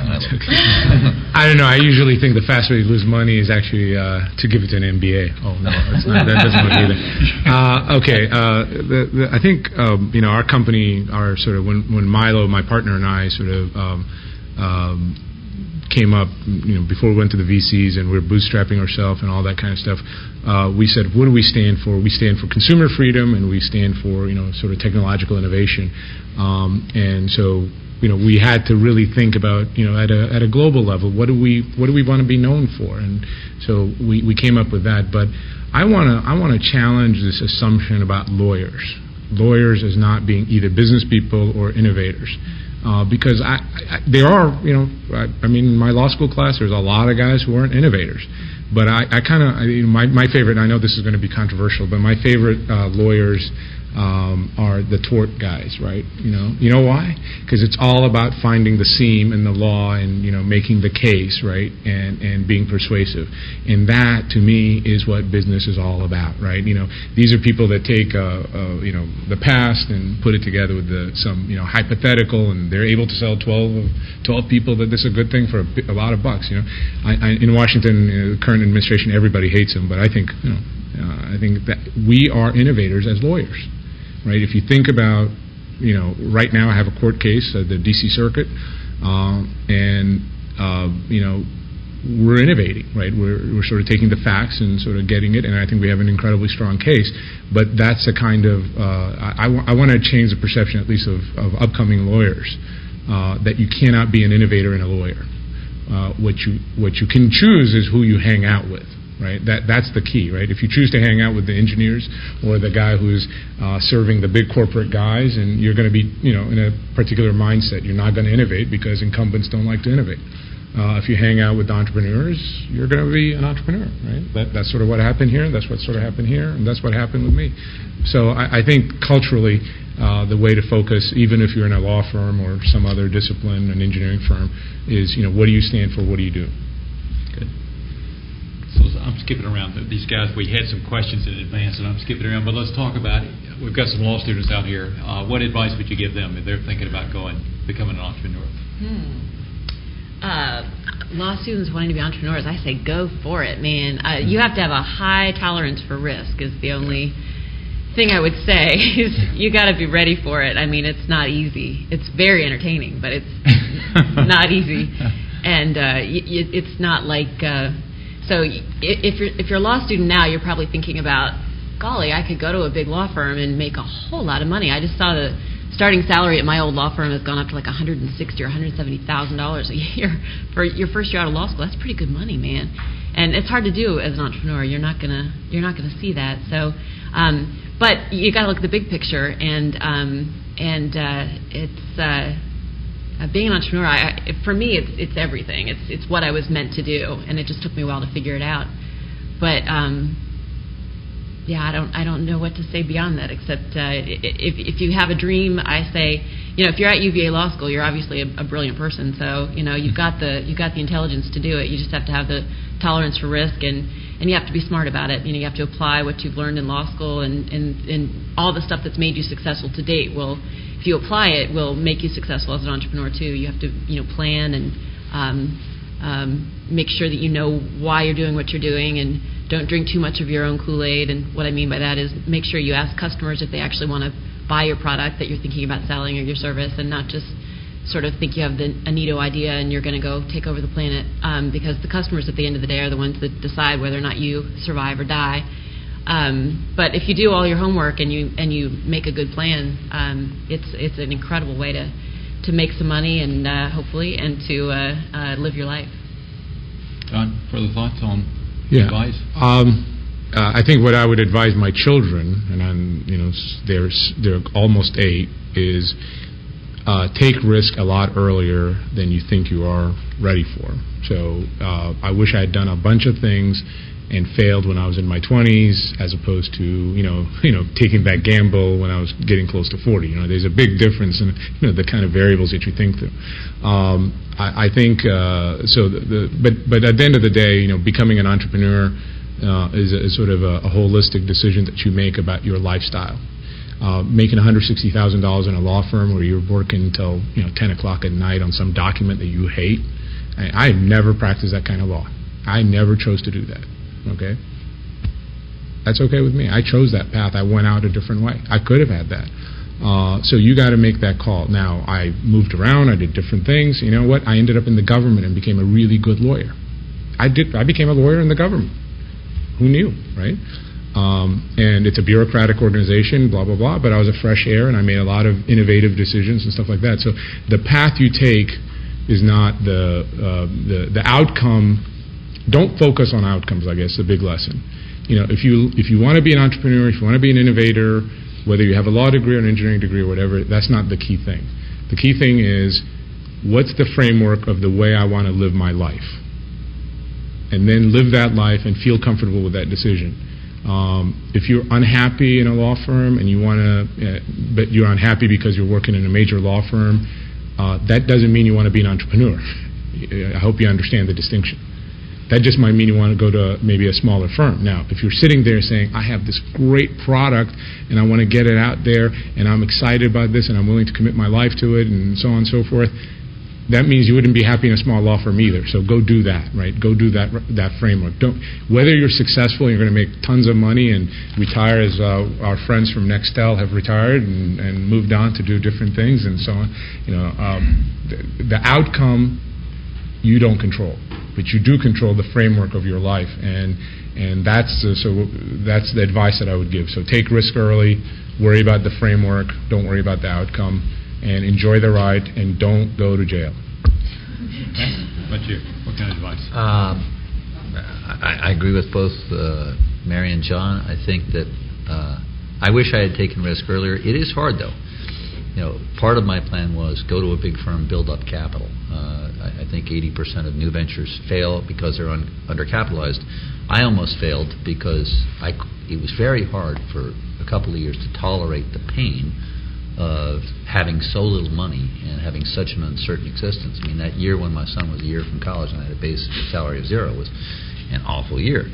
I don't know. I usually think the fast way to lose money is actually to give it to an MBA. Oh no, that doesn't work either. Okay, I think our company, when Milo, my partner, and I sort of came up, before we went to the VCs and we were bootstrapping ourselves and all that kind of stuff. We said, what do we stand for? We stand for consumer freedom, and we stand for sort of technological innovation. And so we had to really think about at a global level, what do we want to be known for? And so we came up with that. But I want to challenge this assumption about lawyers as not being either business people or innovators. Because there are, in my law school class, there's a lot of guys who aren't innovators. But my favorite, and I know this is going to be controversial, but my favorite lawyers are the tort guys, right? You know why? Because it's all about finding the seam in the law and making the case, right, and being persuasive. And that, to me, is what business is all about, right? These are people that take the past and put it together with some hypothetical, and they're able to sell 12 people that this is a good thing for a lot of bucks. In Washington, the current administration, everybody hates them, but I think that we are innovators as lawyers. Right, if you think about, right now I have a court case at the D.C. Circuit, and we're innovating, right? We're sort of taking the facts and sort of getting it, and I think we have an incredibly strong case. But that's a kind of I want to change the perception, at least of upcoming lawyers, that you cannot be an innovator and a lawyer. What you can choose is who you hang out with. Right, that's the key. Right, if you choose to hang out with the engineers or the guy who's serving the big corporate guys, and you're going to be, in a particular mindset, you're not going to innovate because incumbents don't like to innovate. If you hang out with entrepreneurs, you're going to be an entrepreneur. Right, that's sort of what happened here. That's what sort of happened here, and that's what happened with me. So I think culturally, the way to focus, even if you're in a law firm or some other discipline, an engineering firm, is what do you stand for? What do you do? Good. So I'm skipping around these guys. We had some questions in advance, and I'm skipping around. But let's talk about it. We've got some law students out here. What advice would you give them if they're thinking about becoming an entrepreneur? Law students wanting to be entrepreneurs, I say go for it, man. You have to have a high tolerance for risk is the only thing I would say. Is you got to be ready for it. I mean, it's not easy. It's very entertaining, but it's not easy. And it's not like... So if you're a law student now, you're probably thinking about, golly, I could go to a big law firm and make a whole lot of money. I just saw the starting salary at my old law firm has gone up to like $160,000 or $170,000 a year for your first year out of law school. That's pretty good money, man. And it's hard to do as an entrepreneur. You're not gonna see that. So, but you got to look at the big picture, and it's. Being an entrepreneur, for me, it's everything. It's what I was meant to do, and it just took me a while to figure it out. But I don't know what to say beyond that, except if you have a dream, I say, if you're at UVA Law School, you're obviously a brilliant person. So you've got the intelligence to do it. You just have to have the tolerance for risk, and you have to be smart about it. You have to apply what you've learned in law school, and all the stuff that's made you successful to date will. If you apply it, will make you successful as an entrepreneur too. You have to, plan and make sure that you know why you're doing what you're doing, and don't drink too much of your own Kool-Aid. And what I mean by that is make sure you ask customers if they actually want to buy your product that you're thinking about selling or your service, and not just sort of think you have a neato idea and you're going to go take over the planet. Because the customers at the end of the day are the ones that decide whether or not you survive or die. But if you do all your homework and you make a good plan, it's an incredible way to make some money and hopefully and to live your life. John, further thoughts on advice? I think what I would advise my children, and they're almost 8, is take risk a lot earlier than you think you are ready for. So I wish I had done a bunch of things and failed when I was in my 20s, as opposed to taking that gamble when I was getting close to 40. There's a big difference in the kind of variables that you think through. I think so. But at the end of the day, becoming an entrepreneur is sort of a holistic decision that you make about your lifestyle. Making $160,000 in a law firm where you're working until 10 o'clock at night on some document that you hate. I never practiced that kind of law. I never chose to do that. Okay, that's okay with me. I chose that path. I went out a different way. I could have had that. So you got to make that call. Now, I moved around. I did different things. You know what? I ended up in the government and became a really good lawyer. I became a lawyer in the government. Who knew, right? And it's a bureaucratic organization, blah, blah, blah. But I was a fresh air, and I made a lot of innovative decisions and stuff like that. So the path you take is not the outcome. Don't focus on outcomes, I guess, is a big lesson. If you want to be an entrepreneur, if you want to be an innovator, whether you have a law degree or an engineering degree or whatever, that's not the key thing. The key thing is, what's the framework of the way I want to live my life? And then live that life and feel comfortable with that decision. If you're unhappy in a law firm and but you're unhappy because you're working in a major law firm, that doesn't mean you want to be an entrepreneur. I hope you understand the distinction. That just might mean you want to go to maybe a smaller firm. Now, if you're sitting there saying, I have this great product and I want to get it out there and I'm excited about this and I'm willing to commit my life to it and so on and so forth, that means you wouldn't be happy in a small law firm either. So go do that, right? Go do that framework. Whether you're successful and you're going to make tons of money and retire, as our friends from Nextel have retired and moved on to do different things and so on, the outcome you don't control, but you do control the framework of your life, and that's the advice that I would give. So take risk early, worry about the framework, don't worry about the outcome, and enjoy the ride, and don't go to jail. What about you? What kind of advice? I agree with both Mary and John. I think that I wish I had taken risk earlier. It is hard, though. Part of my plan was go to a big firm, build up capital. I think 80% of new ventures fail because they're undercapitalized. I almost failed because it was very hard for a couple of years to tolerate the pain of having so little money and having such an uncertain existence. I mean, that year when my son was a year from college and I had a base salary of zero was an awful year.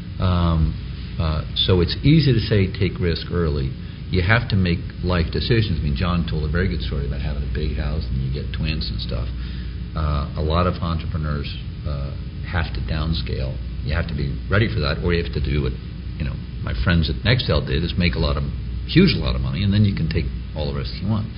So it's easy to say take risk early. You have to make life decisions. I mean, John told a very good story about having a big house and you get twins and stuff. A lot of entrepreneurs have to downscale. You have to be ready for that, or you have to do what my friends at Nextel did, is make a lot of money, and then you can take all the risk you want.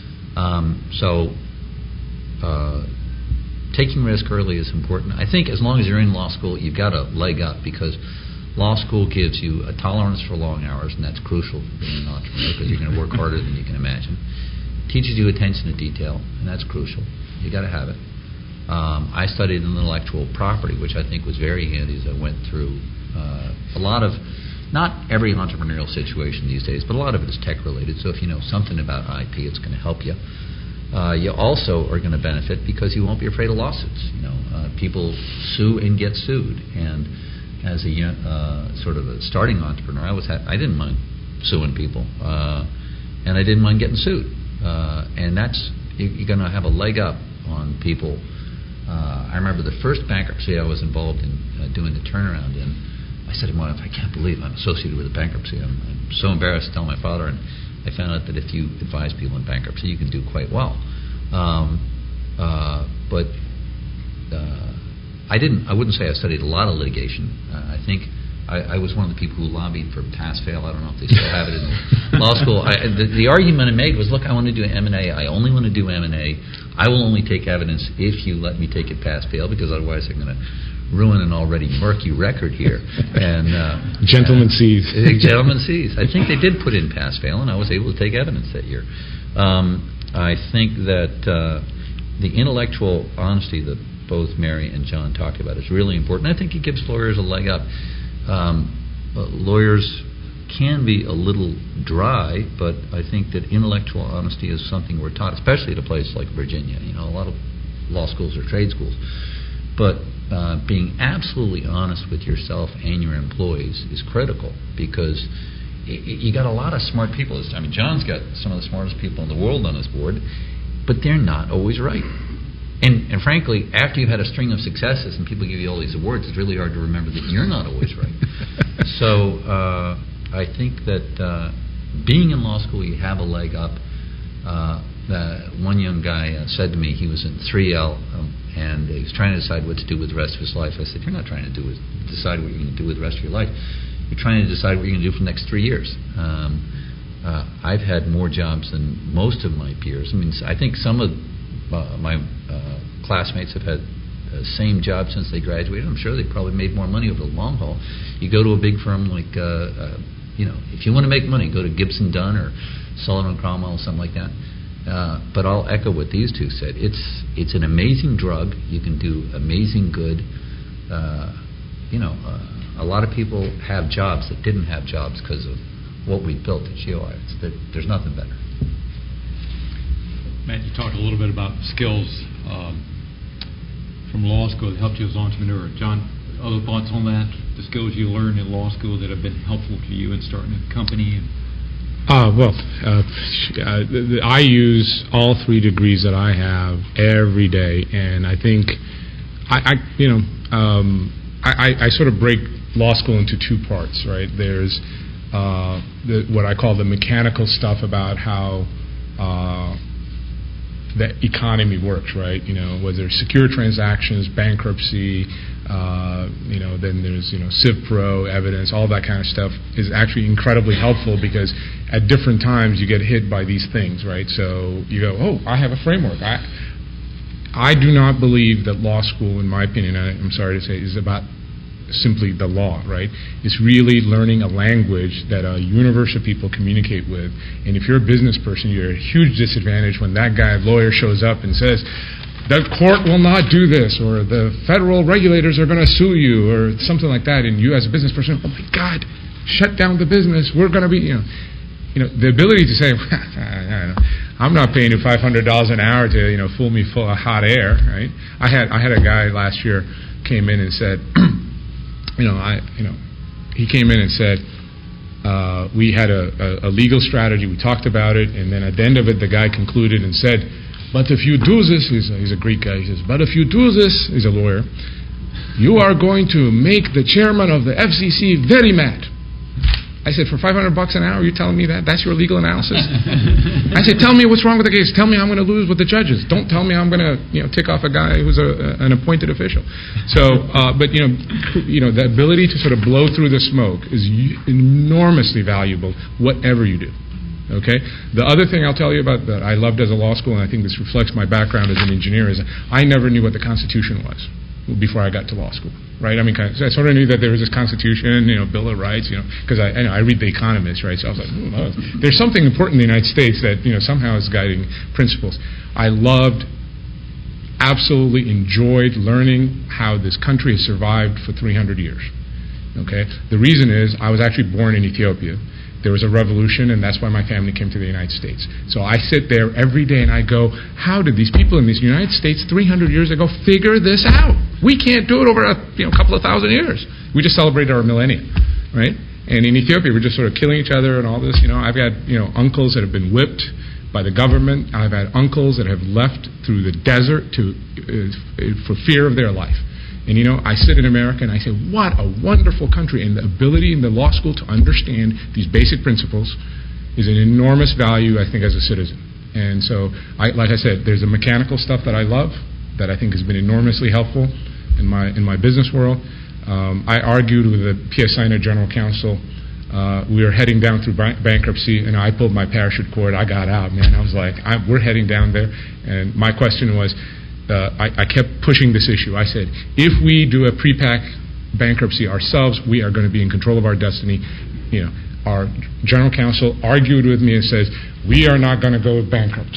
Taking risk early is important. I think as long as you're in law school, you've got a leg up, because law school gives you a tolerance for long hours, and that's crucial for being an entrepreneur, because you're going to work harder than you can imagine. Teaches you attention to detail, and that's crucial. You got to have it. I studied intellectual property, which I think was very handy as I went through a lot of, not every entrepreneurial situation these days, but a lot of it is tech related. So if you know something about IP, it's going to help you. You also are going to benefit because you won't be afraid of lawsuits. People sue and get sued, and as a sort of a starting entrepreneur, I didn't mind suing people, and I didn't mind getting sued. And that's, you're going to have a leg up on people. I remember the first bankruptcy I was involved in doing the turnaround in. I said to my wife, I can't believe I'm associated with a bankruptcy. I'm so embarrassed to tell my father, and I found out that if you advise people in bankruptcy, you can do quite well. But I wouldn't say I studied a lot of litigation. I think I was one of the people who lobbied for pass-fail. I don't know if they still have it in law school. The argument I made was, look, I want to do M&A. I only want to do M&A. I will only take evidence if you let me take it pass-fail, because otherwise I'm going to ruin an already murky record here. And Gentleman sees. Gentleman sees. I think they did put in pass-fail, and I was able to take evidence that year. I think that the intellectual honesty that both Mary and John talk about is really important. I think it gives lawyers a leg up. Lawyers can be a little dry, but I think that intellectual honesty is something we're taught, especially at a place like Virginia. A lot of law schools are trade schools. But being absolutely honest with yourself and your employees is critical, because you got a lot of smart people. I mean, John's got some of the smartest people in the world on his board, but they're not always right. And frankly, after you've had a string of successes and people give you all these awards, it's really hard to remember that you're not always right. So I think that being in law school, you have a leg up. One young guy said to me, he was in 3L, and he was trying to decide what to do with the rest of his life. I said, you're not trying to decide what you're going to do with the rest of your life. You're trying to decide what you're going to do for the next 3 years. I've had more jobs than most of my peers. I mean, I think some of my classmates have had the same job since they graduated. I'm sure they probably made more money over the long haul. You go to a big firm like, if you want to make money, go to Gibson Dunn or Sullivan & Cromwell or something like that. But I'll echo what these two said. It's an amazing drug. You can do amazing good. A lot of people have jobs that didn't have jobs because of what we built at GeoEye. There's nothing better. Matt, you talked a little bit about skills from law school that helped you as an entrepreneur. John, other thoughts on that? The skills you learned in law school that have been helpful to you in starting a company? I use all 3 degrees that I have every day, and I think I sort of break law school into 2 parts, right? There's what I call the mechanical stuff about how the economy works, right? Whether secure transactions, bankruptcy, then there's CivPro, evidence, all that kind of stuff is actually incredibly helpful, because at different times you get hit by these things, right? So you go, oh, I have a framework. I do not believe that law school, in my opinion, I'm sorry to say, is about simply the law, right? It's really learning a language that a universe of people communicate with. And if you're a business person, you're at a huge disadvantage when that guy, lawyer, shows up and says, the court will not do this, or the federal regulators are going to sue you, or something like that, and you as a business person, oh my God, shut down the business, we're going to be, the ability to say, I'm not paying you $500 an hour to, fool me full of hot air, right? I had a guy last year came in and said, he came in and said, we had a legal strategy, we talked about it, and then at the end of it, the guy concluded and said, but if you do this, he's a Greek guy, he says, but if you do this, he's a lawyer, you are going to make the chairman of the FCC very mad. I said, for $500 an hour, you're telling me that? That's your legal analysis? I said, tell me what's wrong with the case. Tell me I'm going to lose with the judges. Don't tell me I'm going to, tick off a guy who's an appointed official. So, but the ability to sort of blow through the smoke is enormously valuable, whatever you do. Okay. The other thing I'll tell you about that I loved as a law school, and I think this reflects my background as an engineer, is I never knew what the Constitution was before I got to law school. Right? I mean, I sort of knew that there was this Constitution, Bill of Rights, because I read The Economist, right? So I was like, there's something important in the United States that, somehow is guiding principles. I absolutely enjoyed learning how this country has survived for 300 years. Okay? The reason is I was actually born in Ethiopia. There was a revolution, and that's why my family came to the United States. So I sit there every day and I go, how did these people in the United States 300 years ago figure this out? We can't do it over a couple of thousand years. We just celebrated our millennium, right? And in Ethiopia, we're just sort of killing each other and all this. I've got uncles that have been whipped by the government. I've had uncles that have left through the desert for fear of their life. And I sit in America and I say, what a wonderful country. And the ability in the law school to understand these basic principles is an enormous value, I think, as a citizen. And so, like I said, there's the mechanical stuff that I love that I think has been enormously helpful in my business world. I argued with the PSINA general counsel. We were heading down through bankruptcy, and I pulled my parachute cord. I got out, man. I was like, we're heading down there. And my question was, I kept pushing this issue. I said, if we do a pre-pack bankruptcy ourselves, we are going to be in control of our destiny. Our general counsel argued with me and says, we are not going to go bankrupt.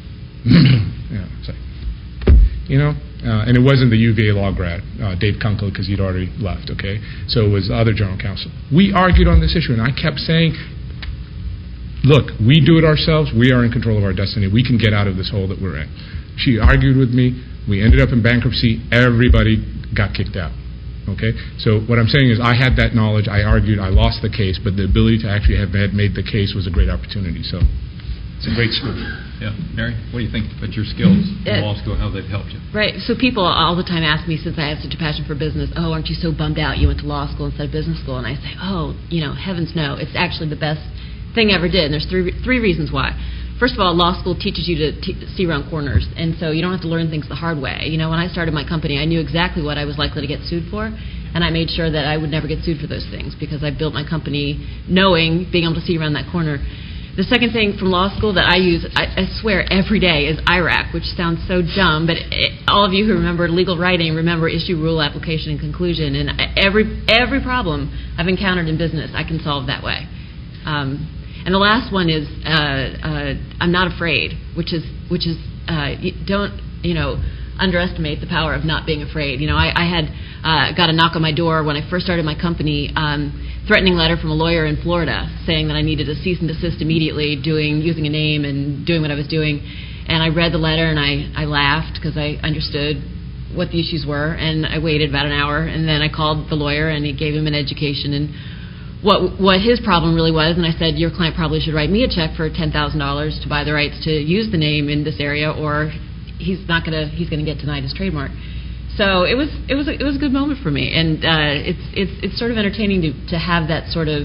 And it wasn't the UVA law grad, Dave Kunkel, because he'd already left, okay? So it was the other general counsel. We argued on this issue, and I kept saying, look, we do it ourselves. We are in control of our destiny. We can get out of this hole that we're in. She argued with me. We ended up in bankruptcy. Everybody got kicked out. Okay? So what I'm saying is I had that knowledge. I argued. I lost the case. But the ability to actually have made the case was a great opportunity. So it's a great school. Yeah. Mary, what do you think about your skills in law school, how they've helped you? Right. So people all the time ask me, since I have such a passion for business, aren't you so bummed out you went to law school instead of business school? And I say, heavens no. It's actually the best thing I ever did. And there's three reasons why. First of all, law school teaches you to see around corners, and so you don't have to learn things the hard way. When I started my company, I knew exactly what I was likely to get sued for, and I made sure that I would never get sued for those things because I built my company being able to see around that corner. The second thing from law school that I use, I swear every day, is IRAC, which sounds so dumb, but all of you who remember legal writing remember issue, rule, application, and conclusion, and every problem I've encountered in business I can solve that way. And the last one is I'm not afraid, which is don't underestimate the power of not being afraid. I had got a knock on my door when I first started my company, threatening letter from a lawyer in Florida saying that I needed to cease and desist immediately using a name and doing what I was doing. And I read the letter and I laughed because I understood what the issues were, and I waited about an hour, and then I called the lawyer and he gave him an education and what his problem really was, and I said, your client probably should write me a check for $10,000 to buy the rights to use the name in this area, or he's going to get denied his trademark. So it was a good moment for me, and it's sort of entertaining to have that sort of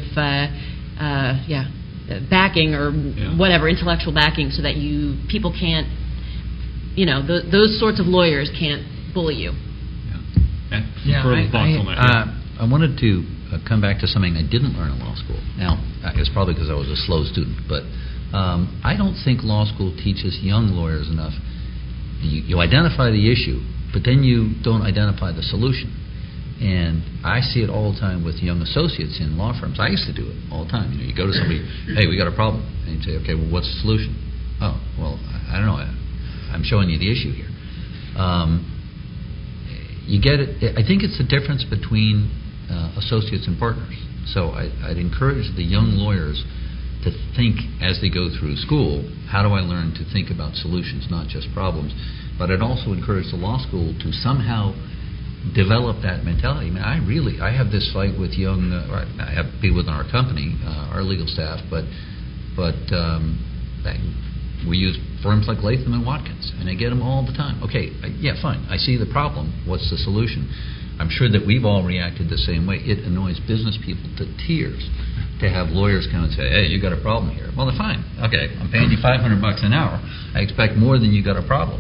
backing or whatever, intellectual backing, so that people can't, those sorts of lawyers can't bully you. Further thoughts on that? I wanted to come back to something I didn't learn in law school. Now, it's probably because I was a slow student, but I don't think law school teaches young lawyers enough. You identify the issue, but then you don't identify the solution. And I see it all the time with young associates in law firms. I used to do it all the time. You go to somebody, hey, we got a problem. And you say, okay, well, what's the solution? Oh, well, I don't know. I'm showing you the issue here. You get it. I think it's the difference between associates and partners. So I'd encourage the young lawyers to think as they go through school, how do I learn to think about solutions, not just problems? But I'd also encourage the law school to somehow develop that mentality. I mean, I have this fight with young, I have people within our company, our legal staff, but we use firms like Latham and Watkins, and I get them all the time. Okay, yeah, fine, I see the problem. What's the solution? I'm sure that we've all reacted the same way. It annoys business people to tears to have lawyers come and say, hey, you got a problem here. Well, they're fine. Okay, I'm paying you $500 an hour. I expect more than you got a problem.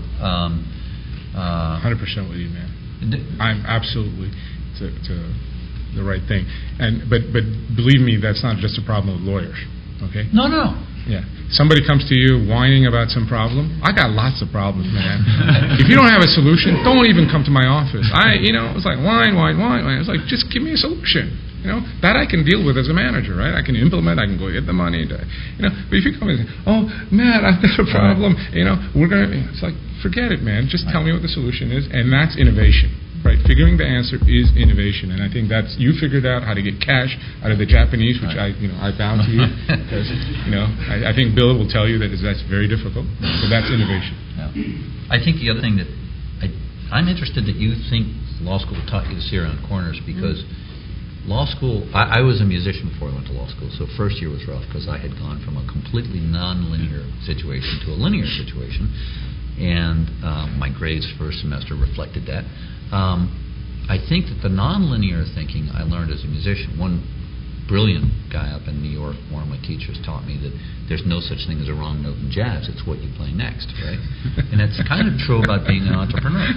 100% with you, man. I'm absolutely to the right thing. But believe me, that's not just a problem with lawyers. Okay? No. Yeah. Somebody comes to you whining about some problem. I got lots of problems, man. If you don't have a solution, don't even come to my office. It's like whine. It's like, just give me a solution. That I can deal with as a manager, right? I can implement. I can go get the money. But if you come and say, "Oh, Matt, I've got a problem," we're gonna. It's like, forget it, man. Just tell me what the solution is, and that's innovation. Right, figuring the answer is innovation, and I think that's you figured out how to get cash out of the Japanese, which I bow to you because I think Bill will tell you that that's very difficult. So that's innovation. Yeah. I think the other thing that I'm interested that you think law school taught you to see around corners because law school. I was a musician before I went to law school, so first year was rough because I had gone from a completely non-linear situation to a linear situation, and my grades first semester reflected that. I think that the nonlinear thinking I learned as a musician. One brilliant guy up in New York, one of my teachers, taught me that there's no such thing as a wrong note in jazz. It's what you play next, right? And that's kind of true about being an entrepreneur.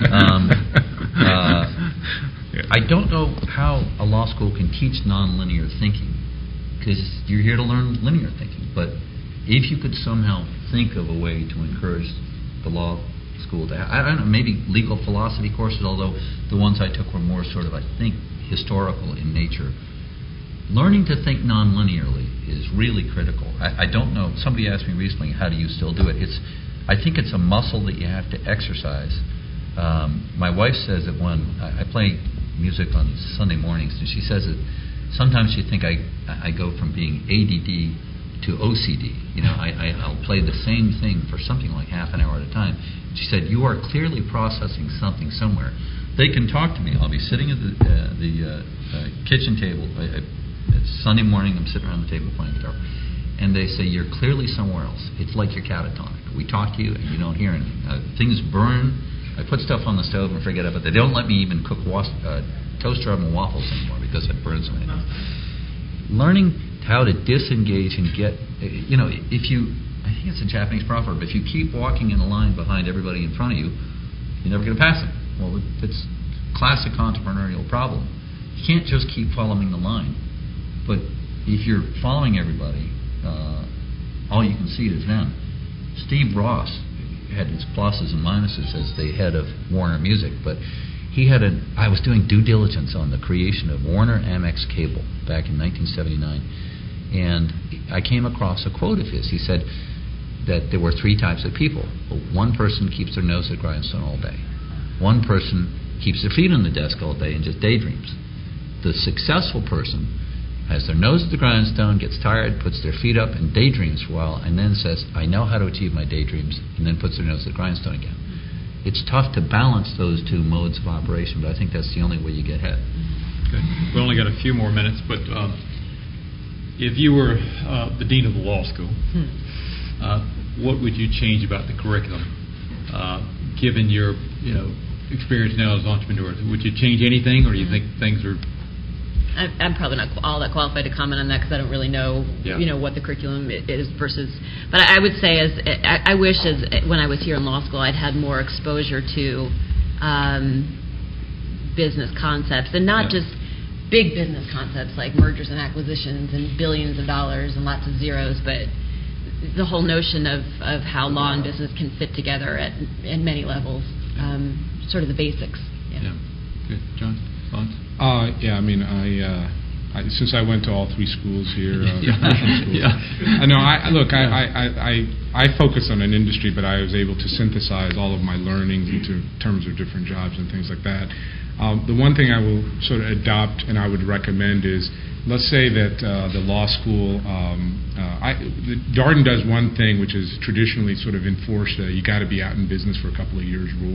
I don't know how a law school can teach nonlinear thinking because you're here to learn linear thinking. But if you could somehow think of a way to encourage the law school to I don't know, maybe legal philosophy courses, although the ones I took were more sort of, I think, historical in nature. Learning to think non-linearly is really critical. I don't know. Somebody asked me recently, how do you still do it? I think it's a muscle that you have to exercise. My wife says that when I play music on Sunday mornings, and she says that sometimes she thinks I go from being ADD to OCD. I'll play the same thing for something like half an hour at a time. She said, you are clearly processing something somewhere. They can talk to me. I'll be sitting at the kitchen table. It's Sunday morning. I'm sitting around the table playing guitar. And they say, you're clearly somewhere else. It's like you're catatonic. We talk to you and you don't hear anything. Things burn. I put stuff on the stove and forget about it. They don't let me even cook toaster oven waffles anymore because it burns me. Learning how to disengage and get, I think it's a Japanese proverb, if you keep walking in a line behind everybody in front of you, you're never going to pass them. Well, it's a classic entrepreneurial problem. You can't just keep following the line. But if you're following everybody, all you can see is them. Steve Ross had his pluses and minuses as the head of Warner Music, but I was doing due diligence on the creation of Warner Amex Cable back in 1979. And I came across a quote of his. He said that there were three types of people. One person keeps their nose at the grindstone all day. One person keeps their feet on the desk all day and just daydreams. The successful person has their nose at the grindstone, gets tired, puts their feet up and daydreams for a while, and then says, I know how to achieve my daydreams, and then puts their nose at the grindstone again. It's tough to balance those two modes of operation, but I think that's the only way you get ahead. Okay. We only got a few more minutes, but if you were the dean of the law school, what would you change about the curriculum, given your experience now as entrepreneurs? Would you change anything, or do you think things are? I'm probably not all that qualified to comment on that because I don't really know, what the curriculum is versus. But I would say, I wish when I was here in law school, I'd had more exposure to business concepts, and not just big business concepts like mergers and acquisitions and billions of dollars and lots of zeros, but the whole notion of how law and business can fit together at many levels, sort of the basics. Yeah. Good. John, thoughts? I Since I went to all three schools here, schools, I focus on an industry, but I was able to synthesize all of my learnings into terms of different jobs and things like that. The one thing I will sort of adopt and I would recommend is, let's say that the law school, Darden does one thing which is traditionally sort of enforced you got to be out in business for a couple of years rule,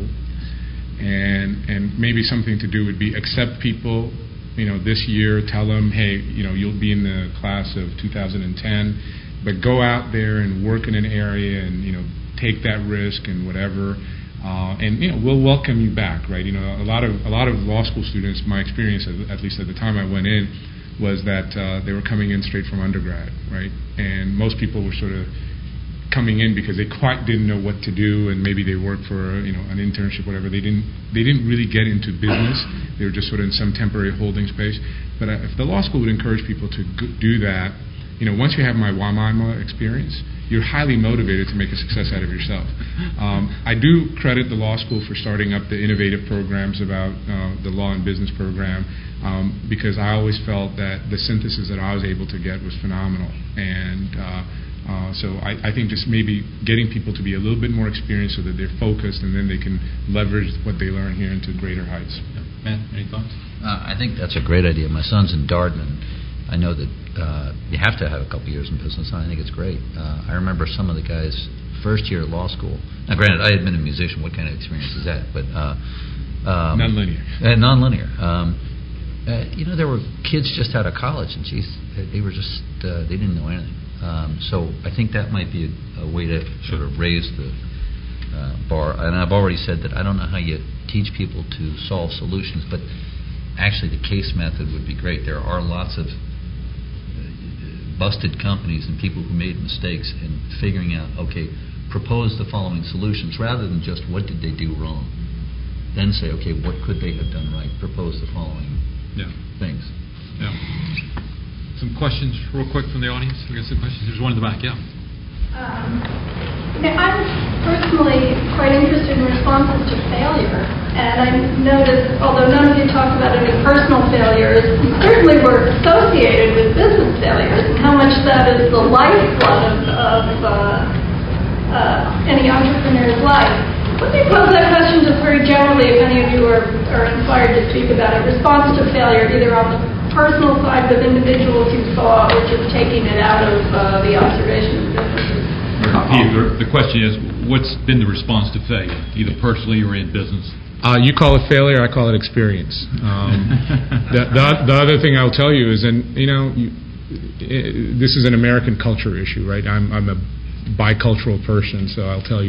and maybe something to do would be accept people. This year, tell them, hey, you'll be in the class of 2010, but go out there and work in an area and, take that risk and whatever, and, we'll welcome you back, right? A lot of law school students, my experience, at least at the time I went in, was that they were coming in straight from undergrad, right? And most people were sort of coming in because they quite didn't know what to do, and maybe they worked for an internship, whatever. They didn't really get into business. They were just sort of in some temporary holding space. But if the law school would encourage people to do that, once you have my Wamaima experience, you're highly motivated to make a success out of yourself. I do credit the law school for starting up the innovative programs about the law and business program, because I always felt that the synthesis that I was able to get was phenomenal. And so I think just maybe getting people to be a little bit more experienced so that they're focused, and then they can leverage what they learn here into greater heights. Matt, any thoughts? I think that's a great idea. My son's in Darden, and I know that you have to have a couple years in business, and I think it's great. I remember some of the guys first year at law school. Now, granted, I had been a musician. What kind of experience is that? But nonlinear. Nonlinear. There were kids just out of college, and they were just they didn't know anything. So I think that might be a way to sort of raise the bar. And I've already said that I don't know how you teach people to solve solutions, but actually the case method would be great. There are lots of busted companies and people who made mistakes, and figuring out, okay, propose the following solutions rather than just what did they do wrong. Then say, okay, what could they have done right? Propose the following things. Yeah. Some questions real quick from the audience? We got some questions. There's one in the back, yeah. I'm personally quite interested in responses to failure. And I noticed, although none of you talked about any personal failures, you certainly were associated with business failures and how much that is the lifeblood of any entrepreneur's life. Let me pose that question just very generally, if any of you are inspired to speak about it. Response to failure, either on the personal side with individuals you saw, or just taking it out of the observation of businesses. Peter, the question is, what's been the response to failure, either personally or in business? You call it failure, I call it experience. The other thing I'll tell you is, this is an American culture issue, right? I'm a bicultural person, so I'll tell you,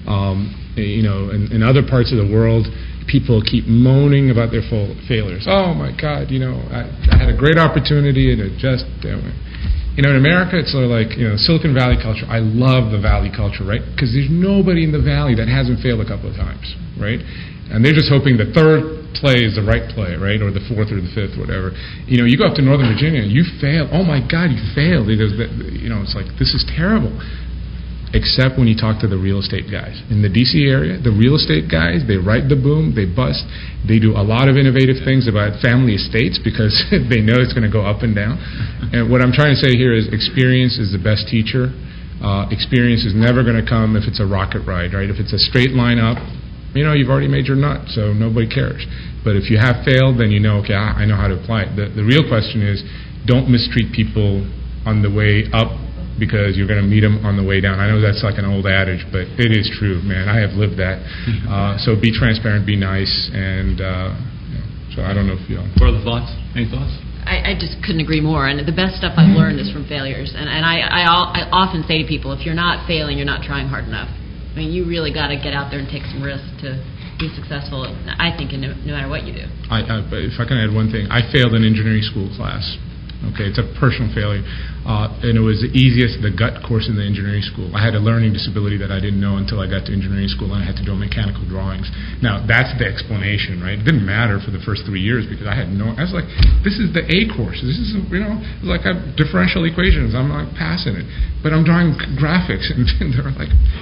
in other parts of the world, people keep moaning about their failures. Oh my God, I had a great opportunity and it just. In America, it's sort of like, Silicon Valley culture. I love the Valley culture, right? Because there's nobody in the Valley that hasn't failed a couple of times, right? And they're just hoping the third play is the right play, right? Or the fourth or the fifth, whatever. You go up to Northern Virginia, you failed. Oh my God, you failed. It's like, this is terrible. Except when you talk to the real estate guys. In the D.C. area, the real estate guys, they ride the boom, they bust. They do a lot of innovative things about family estates because they know it's going to go up and down. And what I'm trying to say here is experience is the best teacher. Experience is never going to come if it's a rocket ride, right? If it's a straight line up, you've already made your nut, so nobody cares. But if you have failed, then okay, I know how to apply it. The real question is, don't mistreat people on the way up, because you're going to meet them on the way down. I know that's like an old adage, but it is true, man. I have lived that. So be transparent, be nice, and so I don't know if you all. Further thoughts? Any thoughts? I just couldn't agree more. And the best stuff I've learned is from failures. And I often say to people, if you're not failing, you're not trying hard enough. I mean, you really got to get out there and take some risks to be successful, I think, no matter what you do. If I can add one thing, I failed an engineering school class. Okay, it's a personal failure. And it was the gut course in the engineering school. I had a learning disability that I didn't know until I got to engineering school, and I had to do mechanical drawings. Now, that's the explanation, right? It didn't matter for the first 3 years because I was like, this is the A course. This is, like differential equations. I'm like passing it. But I'm drawing graphics, and they're like,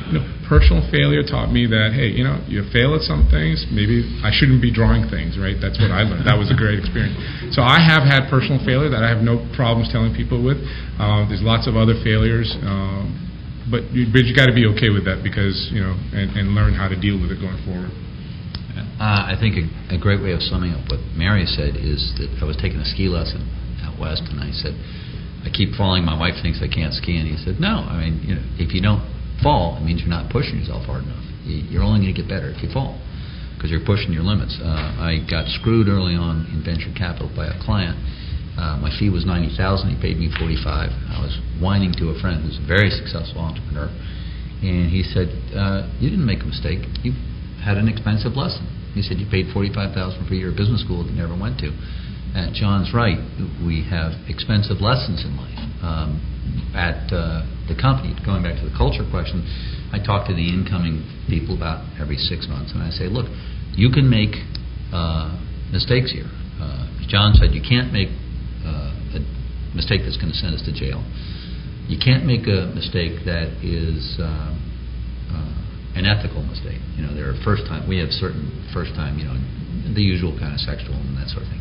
personal failure taught me that, hey, you fail at some things, maybe I shouldn't be drawing things, right? That's what I learned. That was a great experience. So I have had personal failure that I have no problems telling people with. There's lots of other failures, but you got to be okay with that because, and learn how to deal with it going forward. I think a great way of summing up what Mary said is that I was taking a ski lesson out west, and I said, I keep falling. My wife thinks I can't ski, and he said, no. I mean, if you don't fall, it means you're not pushing yourself hard enough. You're only going to get better if you fall because you're pushing your limits. I got screwed early on in venture capital by a client. My fee was $90,000. He paid me $45,000. I was whining to a friend who's a very successful entrepreneur, and he said, "You didn't make a mistake. You had an expensive lesson." He said, "You paid $45,000 for a year of business school that you never went to." And John's right. We have expensive lessons in life. At the company, going back to the culture question, I talk to the incoming people about every 6 months, and I say, look, you can make mistakes here. John said you can't make a mistake that's going to send us to jail. You can't make a mistake that is an ethical mistake. There are we have certain first time, the usual kind of sexual and that sort of thing.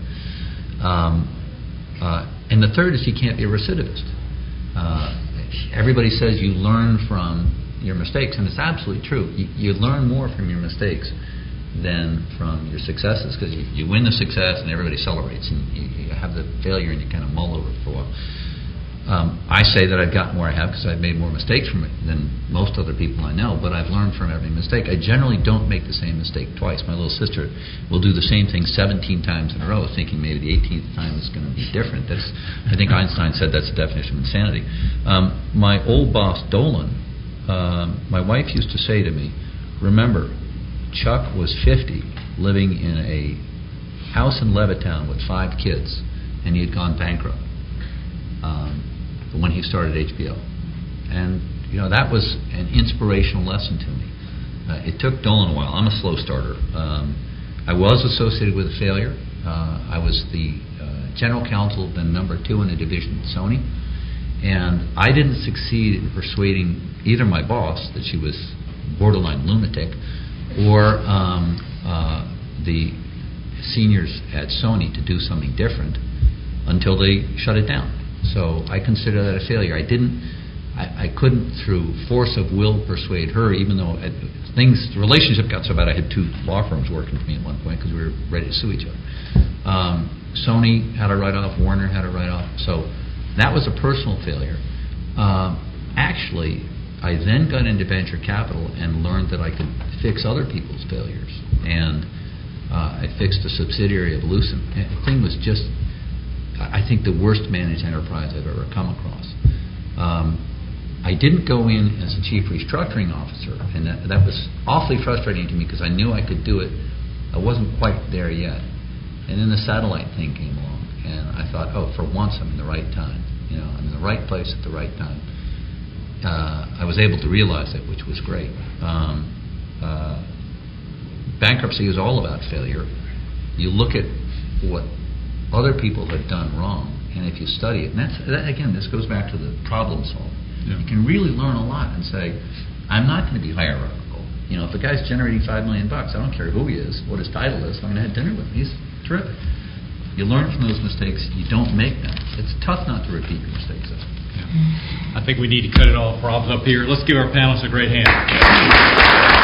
And the third is you can't be a recidivist. Everybody says you learn from your mistakes, and it's absolutely true. You learn more from your mistakes than from your successes because you win the success and everybody celebrates, and you have the failure and you kind of mull over it for a while. I say that I've gotten where I have because I've made more mistakes from it than most other people I know, but I've learned from every mistake. I generally don't make the same mistake twice. My little sister will do the same thing 17 times in a row, thinking maybe the 18th time is going to be different. I think Einstein said that's the definition of insanity. My old boss, Dolan, my wife used to say to me, remember, Chuck was 50, living in a house in Levittown with 5 kids, and he had gone bankrupt when he started HBO. And, that was an inspirational lesson to me. It took Dolan a while. I'm a slow starter. I was associated with a failure. I was the general counsel, then number 2 in a division at Sony. And I didn't succeed in persuading either my boss that she was borderline lunatic or the seniors at Sony to do something different until they shut it down. So I consider that a failure. I couldn't, through force of will, persuade her, even though the relationship got so bad I had 2 law firms working for me at one point because we were ready to sue each other. Sony had a write-off, Warner had a write-off. So that was a personal failure. Actually, I then got into venture capital and learned that I could fix other people's failures. And I fixed a subsidiary of Lucent. And the thing was just, I think, the worst managed enterprise I've ever come across. I didn't go in as a chief restructuring officer, and that was awfully frustrating to me because I knew I could do it. I wasn't quite there yet. And then the satellite thing came along, and I thought, for once I'm in the right time. I'm in the right place at the right time. I was able to realize it, which was great. Bankruptcy is all about failure. You look at what other people have done wrong, and if you study it, and again, this goes back to the problem solving. Yeah. You can really learn a lot and say, I'm not going to be hierarchical. If a guy's generating $5 million, I don't care who he is, what his title is, I'm going to have dinner with him. He's terrific. You learn from those mistakes. You don't make them. It's tough not to repeat your mistakes. Yeah. I think we need to cut it all problems up here. Let's give our panelists a great hand.